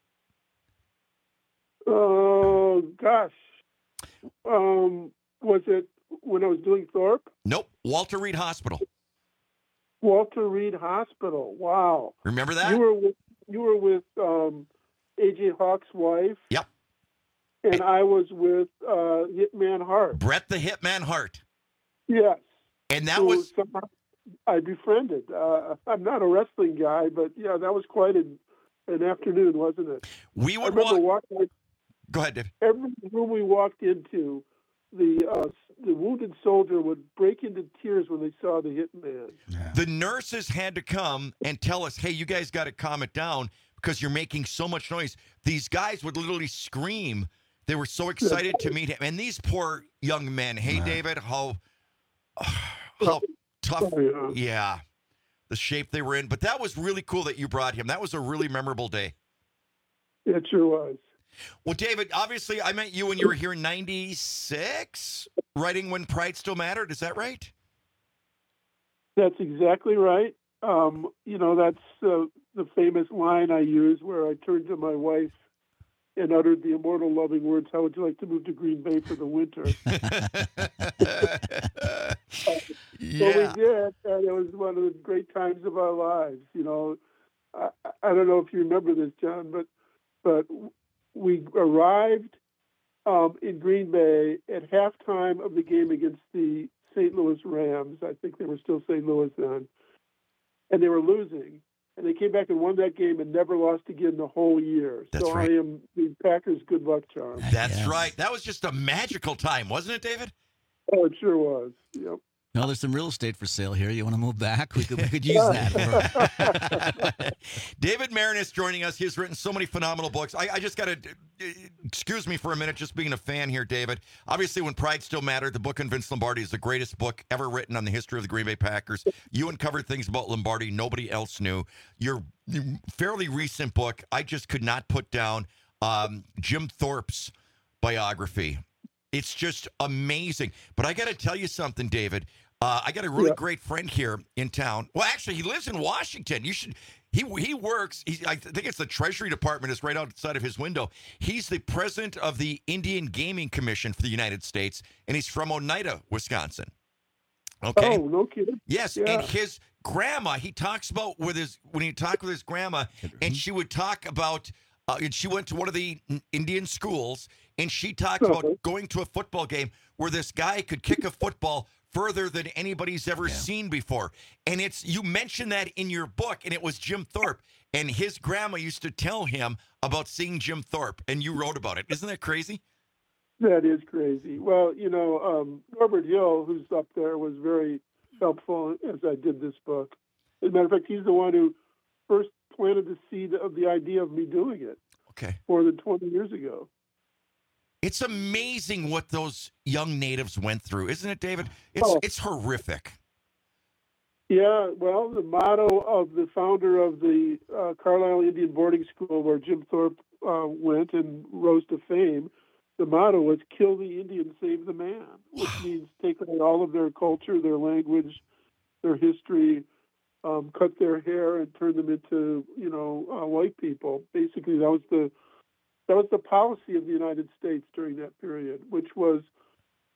Oh, gosh. Um, was it when I was doing Thorpe? Nope. Walter Reed Hospital. Walter Reed Hospital. Wow. Remember that? You were with, you were with um, A J Hawk's wife. Yep. And I was with uh, Hitman Hart. Brett the Hitman Hart. Yes. And that Who was... somehow I befriended. Uh, I'm not a wrestling guy, but yeah, that was quite an, an afternoon, wasn't it? We would I remember walk... walking... Go ahead, David. Every room we walked into, the uh, the wounded soldier would break into tears when they saw the hitman. The nurses had to come and tell us, hey, you guys got to calm it down because you're making so much noise. These guys would literally scream. They were so excited to meet him. And these poor young men, hey, Yeah. David, how, how tough. Oh, yeah. Yeah, the shape they were in. But that was really cool that you brought him. That was a really memorable day. It sure was. Well, David, obviously, I met you when you were here in ninety-six, writing When Pride Still Mattered. Is that right? That's exactly right. Um, you know, that's uh, the famous line I use where I turned to my wife and uttered the immortal loving words, how would you like to move to Green Bay for the winter? uh, Yeah. So we did, and it was one of the great times of our lives. You know, I, I don't know if you remember this, John, but but we arrived um, in Green Bay at halftime of the game against the Saint Louis Rams. I think they were still Saint Louis then. And they were losing. And they came back and won that game and never lost again the whole year. That's so right. I am the Packers' good luck charm. That's right. That was just a magical time, wasn't it, David? Oh, it sure was. Yep. No, there's some real estate for sale here. You want to move back? We could, we could use that. David Marinist joining us. He has written so many phenomenal books. I, I just got to, excuse me for a minute, just being a fan here, David. Obviously, When Pride Still Mattered, the book on Vince Lombardi is the greatest book ever written on the history of the Green Bay Packers. You uncovered things about Lombardi nobody else knew. Your fairly recent book, I just could not put down, um, Jim Thorpe's biography. It's just amazing. But I got to tell you something, David. Uh, I got a really Yeah. great friend here in town. Well, actually, he lives in Washington. You should. He he works. He, I think it's the Treasury Department is right outside of his window. He's the president of the Indian Gaming Commission for the United States, and he's from Oneida, Wisconsin. Okay. Oh, no kidding. Yes, Yeah. and his grandma. He talks about with his when he talked with his grandma, and she would talk about. Uh, and she went to one of the Indian schools, and she talked about going to a football game where this guy could kick a football further than anybody's ever seen before. And it's you mentioned that in your book, and it was Jim Thorpe. And his grandma used to tell him about seeing Jim Thorpe, and you wrote about it. Isn't that crazy? That is crazy. Well, you know, um, Norbert Hill, who's up there, was very helpful as I did this book. As a matter of fact, he's the one who first planted the seed of the idea of me doing it. Okay. More than twenty years ago. It's amazing what those young natives went through, isn't it, David? It's Oh. it's horrific. Yeah, well, the motto of the founder of the uh, Carlisle Indian Boarding School, where Jim Thorpe uh, went and rose to fame, the motto was "Kill the Indian, save the man," which means take away all of their culture, their language, their history, um, cut their hair, and turn them into, you know, uh, white people. Basically, that was the that was the policy of the United States during that period, which was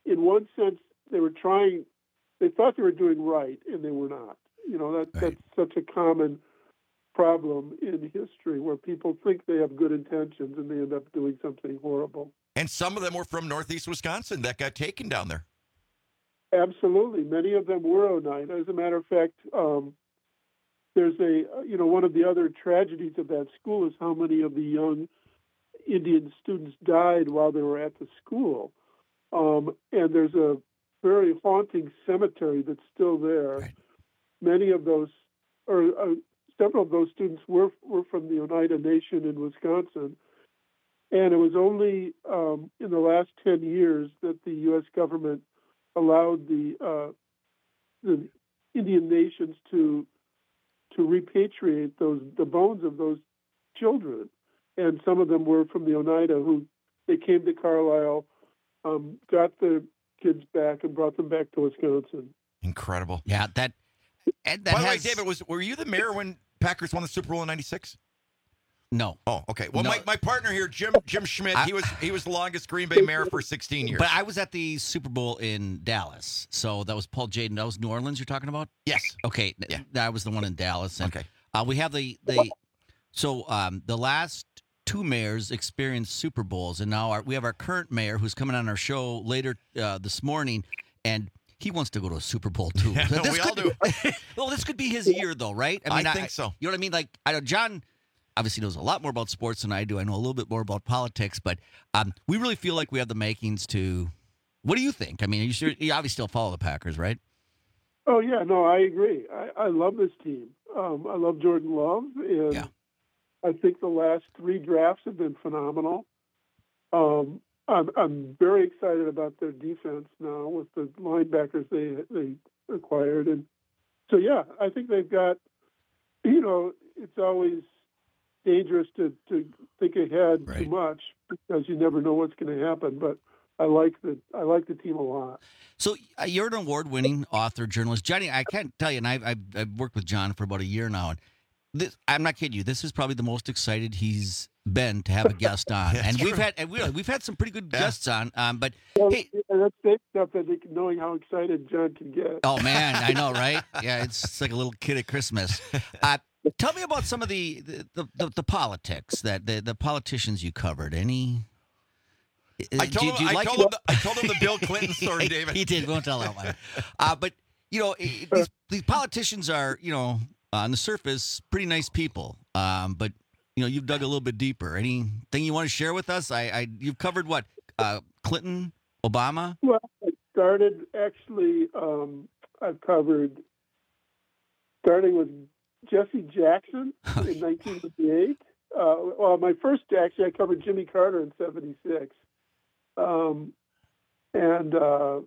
in one sense, they were trying. They thought they were doing right, and they were not. You know, that, right. that's such a common problem in history where people think they have good intentions and they end up doing something horrible. And some of them were from Northeast Wisconsin that got taken down there. Absolutely. Many of them were Oneida. As a matter of fact, um, there's a, you know, one of the other tragedies of that school is how many of the young Indian students died while they were at the school. Um, and there's a very haunting cemetery that's still there. Right. Many of those, or uh, several of those students were were from the Oneida Nation in Wisconsin. And it was only um, in the last ten years that the U S government allowed the uh, the Indian nations to to repatriate those the bones of those children. And some of them were from the Oneida, who they came to Carlisle, um, got the kids back, and brought them back to Wisconsin. Incredible. Yeah, that. And that By the has... way, David, was were you the mayor when Packers won the Super Bowl in ninety-six? No. Oh, okay. Well, No. my, my partner here, Jim Jim Schmidt, I- he was he was the longest Green Bay mayor for sixteen years. But I was at the Super Bowl in Dallas, so that was Paul Jaden. That was New Orleans you're talking about? Yes. Okay, Yeah. that was the one in Dallas. And, Okay. Uh, we have the the so um, the last two mayors experienced Super Bowls, and now our, we have our current mayor who's coming on our show later uh, this morning, and he wants to go to a Super Bowl too. Yeah, This we all could- do. well, this could be his year, though, right? I think so. You know what I mean? Like I know John obviously knows a lot more about sports than I do. I know a little bit more about politics, but um, we really feel like we have the makings to. What do you think? I mean, you sure you obviously still follow the Packers, right? Oh, yeah, no, I agree. I, I love this team. Um, I love Jordan Love, and Yeah. I think the last three drafts have been phenomenal. Um, I'm, I'm very excited about their defense now with the linebackers they they acquired. And so, yeah, I think they've got, you know, it's always dangerous to, to think ahead Right. too much because you never know what's going to happen. But I like the I like the team a lot. So uh, you're an award-winning author, journalist, Johnny. I can't tell you, and I've, I've I've worked with John for about a year now, and this, I'm not kidding you. This is probably the most excited he's been to have a guest on, That's and we've true. had and we, we've had some pretty good Yeah. guests on. Um, but Well, hey, and that's big stuff that they, knowing how excited John can get. oh man, I know, right? Yeah, it's, it's like a little kid at Christmas. Uh, tell me about some of the the, the, the, the politics that the, the politicians you covered. Any? I Do told you- him, do you I, like told it? him the, I told him the Bill Clinton story, David. He did. We won't tell that one. Uh, but you know, i- these these politicians are, you know, on the surface, pretty nice people. Um, but you know, you've dug a little bit deeper. Anything you want to share with us? I, I you've covered what? Uh, Clinton, Obama. Well, I started actually. Um, I've covered starting with Jesse Jackson in nineteen fifty-eight. Uh, well, my first actually, I covered Jimmy Carter in seventy-six, um, and uh,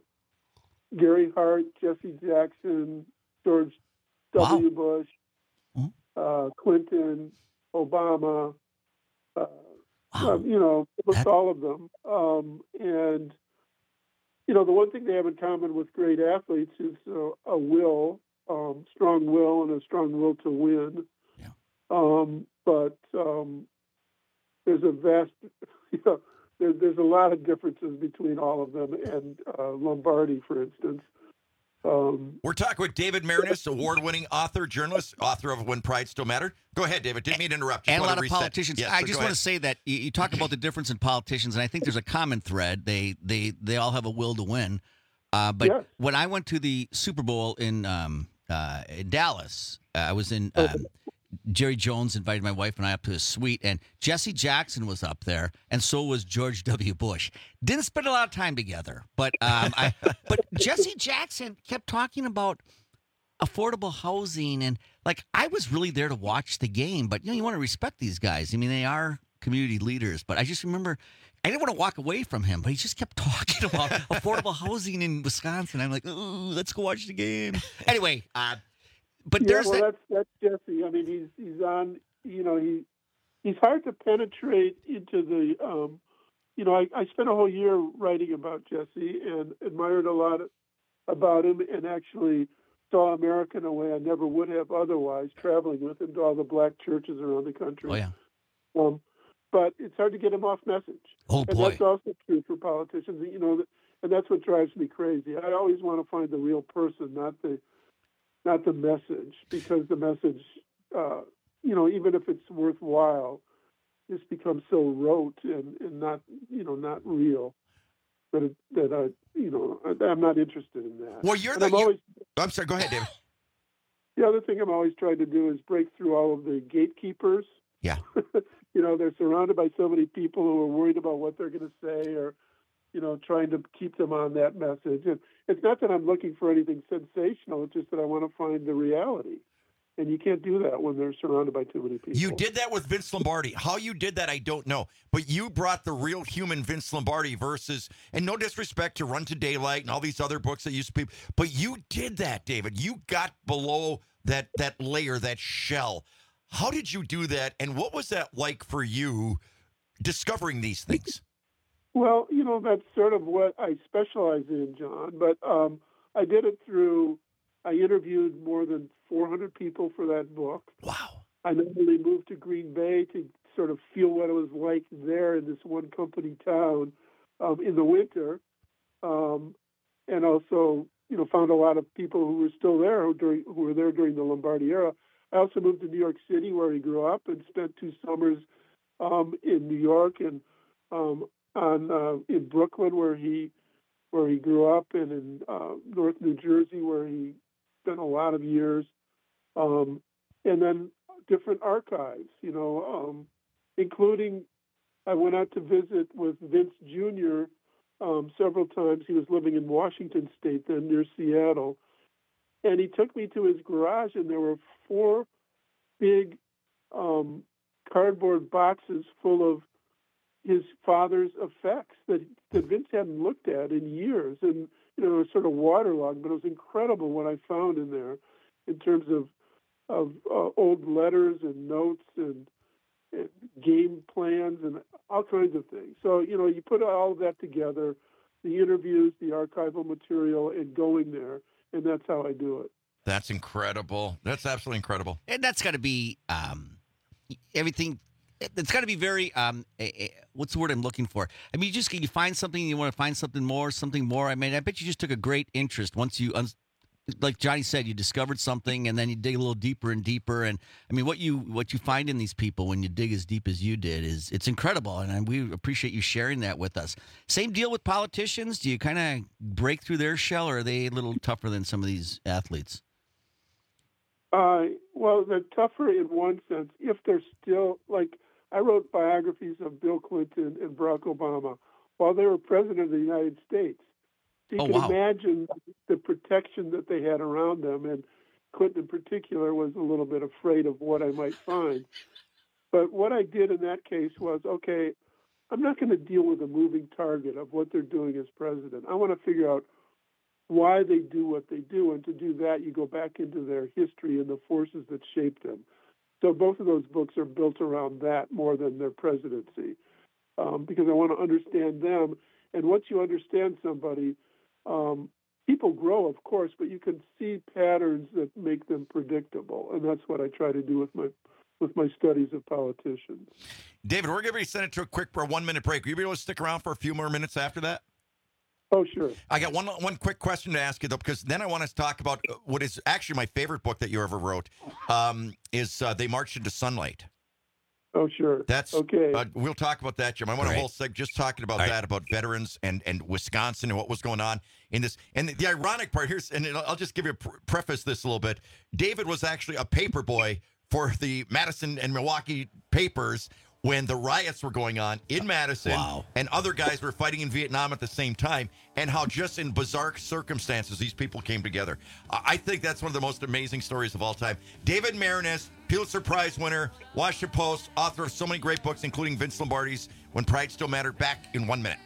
Gary Hart, Jesse Jackson, George W. Bush, uh, Clinton, Obama. Uh, um, you know, almost all of them. Um, and you know, the one thing they have in common with great athletes is uh, a will, um, strong will, and a strong will to win. Yeah. Um, but um, there's a vast, you know, there, there's a lot of differences between all of them and uh, Lombardi, for instance. Um, We're talking with David Marinus, award-winning author, journalist, author of When Pride Still Mattered. Go ahead, David. Didn't mean to interrupt. Just And a wanted lot to of reset. politicians. Yes, I so just go want ahead. to say that you, you talk about the difference in politicians, and I think there's a common thread. They they they all have a will to win. Uh, but Yes. when I went to the Super Bowl in um, uh, in Dallas, uh, I was in. Um, Jerry Jones invited my wife and I up to his suite, and Jesse Jackson was up there, and so was George W. Bush. Didn't spend a lot of time together, but um, I, but Jesse Jackson kept talking about affordable housing, and like I was really there to watch the game. But you know, you want to respect these guys. I mean, they are community leaders. But I just remember I didn't want to walk away from him, but he just kept talking about affordable housing in Wisconsin. I'm like, ooh, let's go watch the game. Anyway, uh, but yeah, there's well, that. that's that's Jesse. I mean, he's he's on. You know, he he's hard to penetrate into the. Um, you know, I, I spent a whole year writing about Jesse and admired a lot about him, and actually saw America in a way I never would have otherwise, traveling with him to all the black churches around the country. Oh yeah. Um, but it's hard to get him off message. Oh And boy. that's also true for politicians. You know, and that's what drives me crazy. I always want to find the real person, not the not the message, because the message, uh, you know, even if it's worthwhile, it's become so rote and, and not, you know, not real that it, that I, you know, I, I'm not interested in that. Well, you're And the. I'm, always, you, I'm sorry. Go ahead, David. The other thing I'm always trying to do is break through all of the gatekeepers. Yeah. You know, they're surrounded by so many people who are worried about what they're going to say, or, you know, trying to keep them on that message. And it's not that I'm looking for anything sensational. It's just that I want to find the reality. And you can't do that when they're surrounded by too many people. You did that with Vince Lombardi. How you did that, I don't know. But you brought the real human Vince Lombardi versus, and no disrespect to Run to Daylight and all these other books that used to be, but you did that, David. You got below that that layer, that shell. How did you do that, and what was that like for you discovering these things? Well, you know, that's sort of what I specialize in, John. But um, I did it through, I interviewed more than four hundred people for that book. Wow. I not only moved to Green Bay to sort of feel what it was like there in this one company town um, in the winter, um, and also, you know, found a lot of people who were still there who, during, who were there during the Lombardi era. I also moved to New York City, where he grew up, and spent two summers um, in New York and um, on uh, in Brooklyn, where he where he grew up, and in uh, North New Jersey, where he spent a lot of years, um, and then different archives, you know, um, including I went out to visit with Vince Junior um, several times. He was living in Washington State then, near Seattle. And he took me to his garage, and there were four big um, cardboard boxes full of his father's effects that, that Vince hadn't looked at in years. And, you know, it was sort of waterlogged, but it was incredible what I found in there in terms of, of uh, old letters and notes and, and game plans and all kinds of things. So, you know, you put all of that together, the interviews, the archival material, and going there. And that's how I do it. That's incredible. That's absolutely incredible. And that's got to be um, everything. It's got to be very, um, a, a, what's the word I'm looking for? I mean, you just you find something, you want to find something more, something more. I mean, I bet you just took a great interest once you, like Johnny said, you discovered something, and then you dig a little deeper and deeper. And I mean, what you what you find in these people when you dig as deep as you did is it's incredible, and we appreciate you sharing that with us. Same deal with politicians. Do you kind of break through their shell, or are they a little tougher than some of these athletes? Uh, well, they're tougher in one sense if they're still, like, I wrote biographies of Bill Clinton and Barack Obama while they were president of the United States. So you oh, can wow. imagine the protection that they had around them, and Clinton in particular was a little bit afraid of what I might find. But what I did in that case was, okay, I'm not going to deal with a moving target of what they're doing as president. I want to figure out why they do what they do, and to do that, you go back into their history and the forces that shaped them. So both of those books are built around that more than their presidency, um, because I want to understand them. And once you understand somebody, um, people grow, of course, but you can see patterns that make them predictable, and that's what I try to do with my with my studies of politicians. David, we're going to be sent it to a quick for a one-minute break. Will you be able to stick around for a few more minutes after that? Oh, sure. I got one one quick question to ask you, though, because then I want us to talk about what is actually my favorite book that you ever wrote, um, is uh, They Marched into Sunlight. Oh, sure. That's okay. Uh, we'll talk about that, Jim. I want Great. a whole seg just talking about All that, right. about veterans and, and Wisconsin and what was going on in this. And the, the ironic part here's, and I'll just give you a pre- preface this a little bit. David was actually a paper boy for the Madison and Milwaukee papers when the riots were going on in Madison, Wow. and other guys were fighting in Vietnam at the same time, and how just in bizarre circumstances these people came together. I I think that's one of the most amazing stories of all time. David Maraniss, Pulitzer Prize winner, Washington Post, author of so many great books, including Vince Lombardi's When Pride Still Mattered, back in one minute.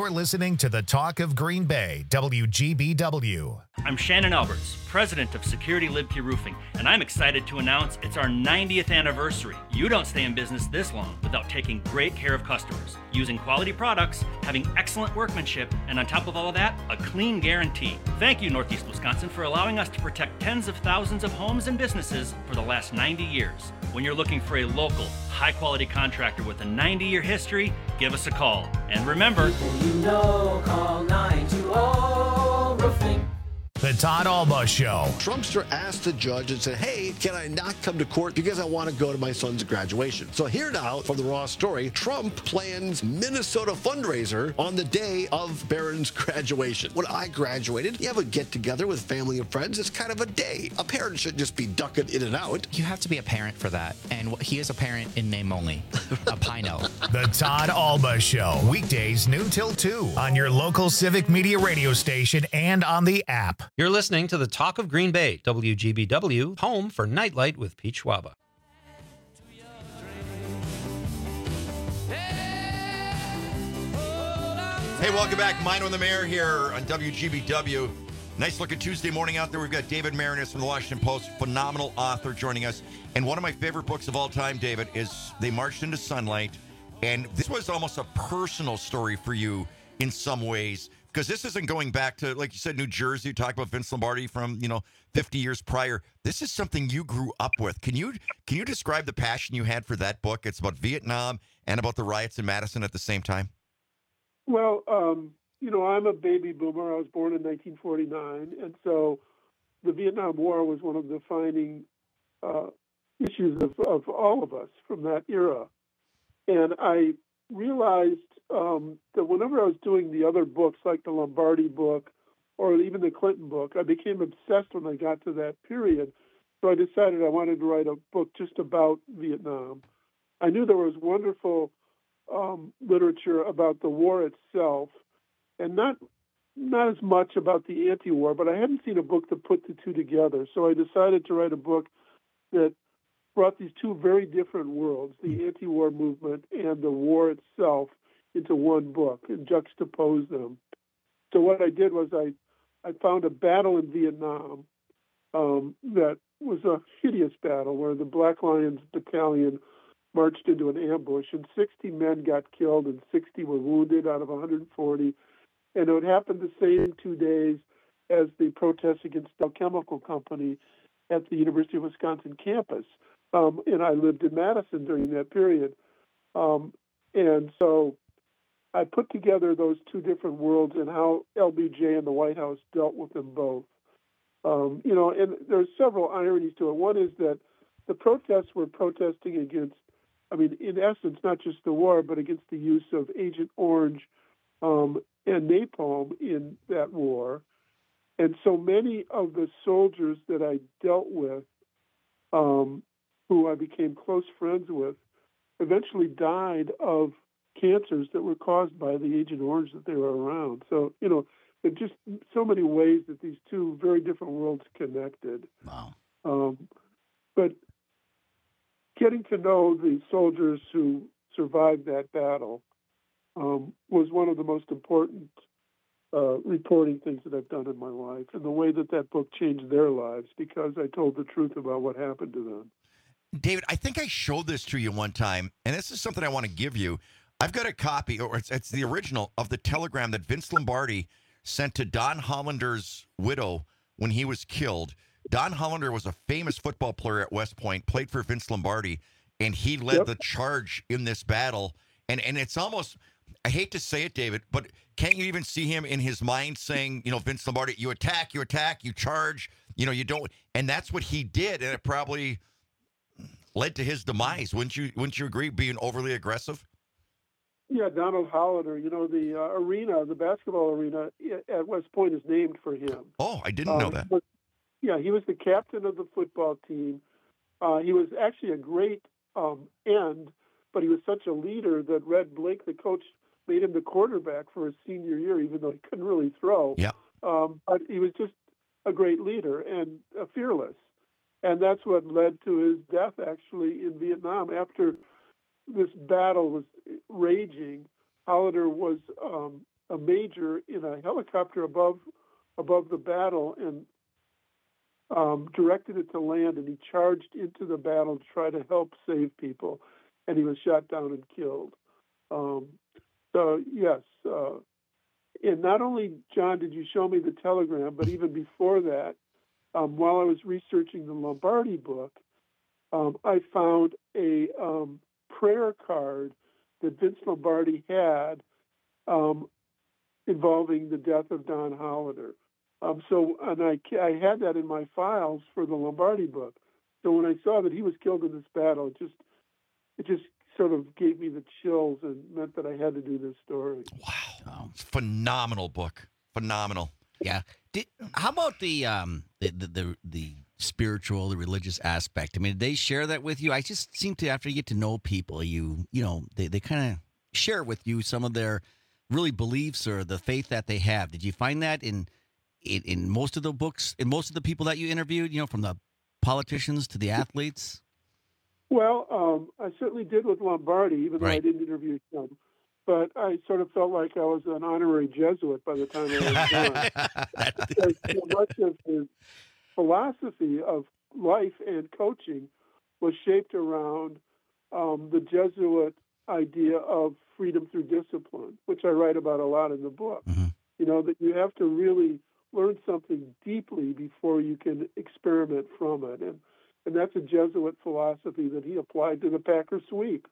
You're listening to the Talk of Green Bay, W G B W. I'm Shannon Alberts, president of Security Libke Roofing, and I'm excited to announce it's our ninetieth anniversary. You don't stay in business this long without taking great care of customers, using quality products, having excellent workmanship, and on top of all of that, a clean guarantee. Thank you, Northeast Wisconsin, for allowing us to protect tens of thousands of homes and businesses for the last ninety years. When you're looking for a local, high-quality contractor with a ninety-year history, give us a call. And remember, you know, call nine two zero roofing. The Todd Alba Show. Trumpster asked the judge and said, hey, can I not come to court because I want to go to my son's graduation? So here now from the Raw story, Trump plans Minnesota fundraiser on the day of Barron's graduation. When I graduated, you have a get-together with family and friends. It's kind of a day. A parent should just be ducking in and out. You have to be a parent for that. And he is a parent in name only. A Pino. The Todd Alba Show. Weekdays noon till two on your local Civic Media radio station and on the app. You're listening to the Talk of Green Bay, W G B W, home for Nightlight with Pete Schwaba. Hey, welcome back. Mino and the Mayor here on W G B W. Nice looking Tuesday morning out there. We've got David Marinas from the Washington Post, phenomenal author, joining us. And one of my favorite books of all time, David, is They Marched into Sunlight. And this was almost a personal story for you in some ways. Because this isn't going back to, like you said, New Jersey. You talked about Vince Lombardi from, you know, fifty years prior. This is something you grew up with. Can you can you describe the passion you had for that book? It's about Vietnam and about the riots in Madison at the same time. Well, um, you know, I'm a baby boomer. I was born in nineteen forty-nine. And so the Vietnam War was one of the defining uh, issues of, of all of us from that era. And I realized um, that whenever I was doing the other books, like the Lombardi book or even the Clinton book, I became obsessed when I got to that period. So I decided I wanted to write a book just about Vietnam. I knew there was wonderful um, literature about the war itself, and not not as much about the anti-war, but I hadn't seen a book that put the two together. So I decided to write a book that brought these two very different worlds, the anti-war movement and the war itself, into one book and juxtapose them. So what I did was I, I found a battle in Vietnam um, that was a hideous battle where the Black Lions Battalion marched into an ambush and sixty men got killed and sixty were wounded out of one hundred forty. And it happened the same two days as the protests against Dow Chemical Company at the University of Wisconsin campus. Um, and I lived in Madison during that period. Um, and so I put together those two different worlds and how L B J and the White House dealt with them both. Um, you know, and there's several ironies to it. One is that the protests were protesting against, I mean, in essence, not just the war, but against the use of Agent Orange um, and napalm in that war. And so many of the soldiers that I dealt with, um, who I became close friends with, eventually died of cancers that were caused by the Agent Orange that they were around. So, you know, there's just so many ways that these two very different worlds connected. Wow. Um, but getting to know the soldiers who survived that battle um, was one of the most important uh, reporting things that I've done in my life, and the way that that book changed their lives because I told the truth about what happened to them. David, I think I showed this to you one time, and this is something I want to give you. I've got a copy, or it's, it's the original, of the telegram that Vince Lombardi sent to Don Hollander's widow when he was killed. Don Hollander was a famous football player at West Point, played for Vince Lombardi, and he led yep. the charge in this battle. And and it's almost, I hate to say it, David, but can't you even see him in his mind saying, you know, Vince Lombardi, you attack, you attack, you charge, you know, you don't. And that's what he did, and it probably led to his demise. Wouldn't you Wouldn't you agree, being overly aggressive? Yeah, Donald Hollander, you know, the uh, arena, the basketball arena at West Point is named for him. Oh, I didn't um, know that. But, yeah, he was the captain of the football team. Uh, he was actually a great um, end, but he was such a leader that Red Blake, the coach, made him the quarterback for his senior year, even though he couldn't really throw. Yeah. Um, but he was just a great leader and uh, fearless. And that's what led to his death, actually, in Vietnam. After this battle was raging, Hollander was um, a major in a helicopter above above the battle and um, directed it to land, and he charged into the battle to try to help save people, and he was shot down and killed. Um, so, yes, uh, and not only, John, did you show me the telegram, but even before that, um, while I was researching the Lombardi book, um, I found a um, prayer card that Vince Lombardi had um, involving the death of Don Hollander. Um, so, and I, I had that in my files for the Lombardi book. So when I saw that he was killed in this battle, it just, it just sort of gave me the chills and meant that I had to do this story. Wow, phenomenal book, phenomenal. Yeah. Did, how about the, um, the, the the the spiritual, the religious aspect? I mean, did they share that with you? I just seem to, after you get to know people, you you know, they, they kind of share with you some of their really beliefs or the faith that they have. Did you find that in, in in most of the books, in most of the people that you interviewed, you know, from the politicians to the athletes? Well, um, I certainly did with Lombardi, even though I Right. didn't interview him. But I sort of felt like I was an honorary Jesuit by the time I was done. Because so much of his philosophy of life and coaching was shaped around um, the Jesuit idea of freedom through discipline, which I write about a lot in the book. Mm-hmm. You know, that you have to really learn something deeply before you can experiment from it. And and that's a Jesuit philosophy that he applied to the Packer sweep,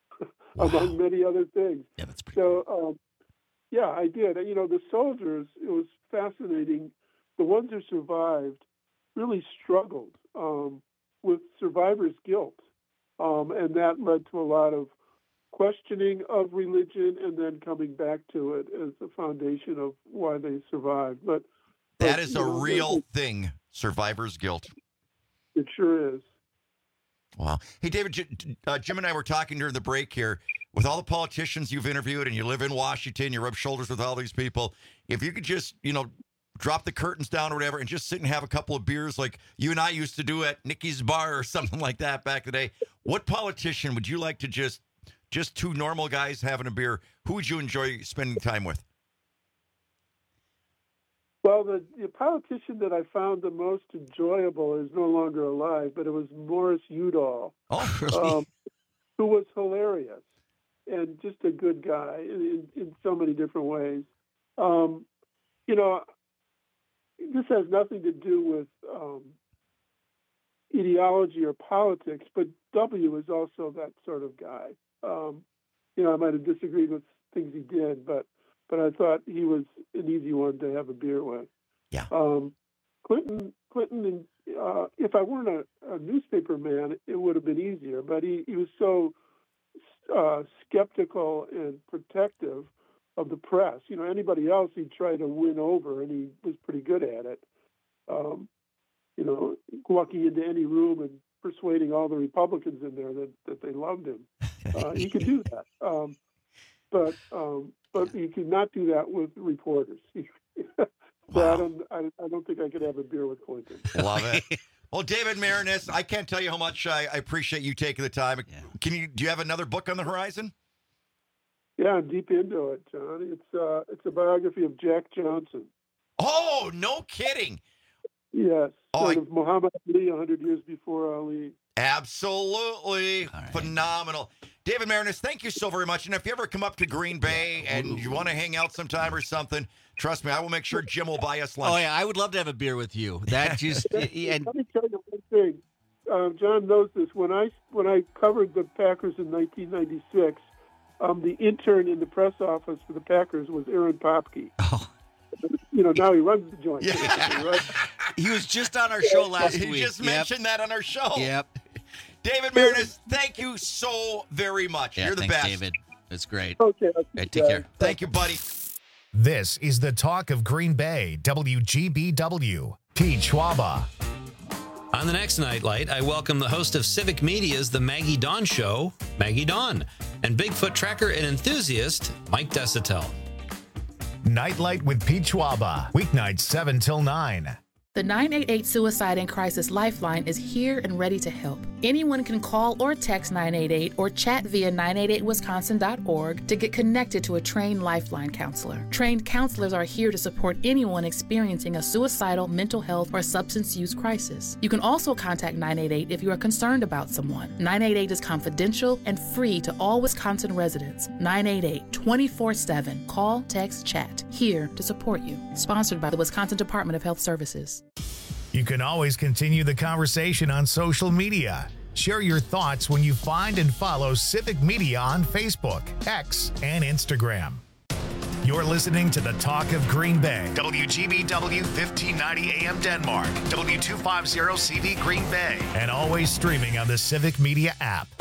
among many other things. Yeah, that's pretty so, um, yeah, I did. You know, the soldiers, it was fascinating. The ones who survived really struggled um, with survivor's guilt. Um, and that led to a lot of questioning of religion and then coming back to it as the foundation of why they survived. But That but, is you a know, real it, thing, survivor's guilt. it sure is. Wow. Hey, David, J- uh, Jim and I were talking during the break here. With all the politicians you've interviewed and you live in Washington, you rub shoulders with all these people. If you could just, you know, drop the curtains down or whatever and just sit and have a couple of beers like you and I used to do at Nikki's Bar or something like that back in the day, what politician would you like to just, just two normal guys having a beer, who would you enjoy spending time with? Well, the, the politician that I found the most enjoyable is no longer alive, but it was Morris Udall, oh, really? um, who was hilarious and just a good guy in, in, in so many different ways. Um, you know, this has nothing to do with um, ideology or politics, but W is also that sort of guy. Um, you know, I might have disagreed with things he did, but but I thought he was an easy one to have a beer with. Yeah. Um, Clinton, Clinton, and uh, if I weren't a, a newspaper man, it would have been easier. But he, he was so uh, skeptical and protective of the press. You know, anybody else he'd try to win over, and he was pretty good at it. Um, you know, walking into any room and persuading all the Republicans in there that, that they loved him. Uh, he could do that. Um, but um, but you could not do that with reporters. so Wow. I don't I, I don't think I could have a beer with Clinton. Love it. Well, David Marinus, I can't tell you how much I, I appreciate you taking the time. Yeah. Can you? Do you have another book on the horizon? Yeah, I'm deep into it, John. It's uh, it's a biography of Jack Johnson. Oh, no kidding. Yes, Oh, sort I- of Muhammad Ali, a hundred years before Ali. Absolutely. right. Phenomenal. David Marinus, thank you so very much. And if you ever come up to Green Bay and you want to hang out sometime or something, trust me, I will make sure Jim will buy us lunch. Oh, yeah, I would love to have a beer with you. That just, and Let me tell you one thing. Uh, John knows this. When I when I covered the Packers in nineteen ninety-six, um, the intern in the press office for the Packers was Aaron Popke. oh, You know, now he runs the joint. Yeah. basically, right? he was just on our show last He week. just Yep. mentioned that on our show. Yep. David Marinus, thank you so very much. Yeah, You're the thanks, best. David. It's great. Okay. All right, take care. Thank you, buddy. This is the talk of Green Bay, W G B W, Pete Schwaba. On the next Nightlight, I welcome the host of Civic Media's The Maggie Dawn Show, Maggie Dawn, and Bigfoot tracker and enthusiast, Mike Desitel. Nightlight with Pete Schwaba, weeknights seven till nine. The nine eight eight Suicide and Crisis Lifeline is here and ready to help. Anyone can call or text nine eight eight or chat via nine eight eight wisconsin dot org to get connected to a trained Lifeline counselor. Trained counselors are here to support anyone experiencing a suicidal, mental health, or substance use crisis. You can also contact nine eight eight if you are concerned about someone. nine eight eight is confidential and free to all Wisconsin residents. nine eight eight, twenty-four seven. Call, text, chat. Here to support you. Sponsored by the Wisconsin Department of Health Services. You can always continue the conversation on social media. Share your thoughts when you find and follow Civic Media on Facebook, X, and Instagram. You're listening to the Talk of Green Bay. W G B W fifteen ninety A M Denmark, W two fifty C V Green Bay, and always streaming on the Civic Media app.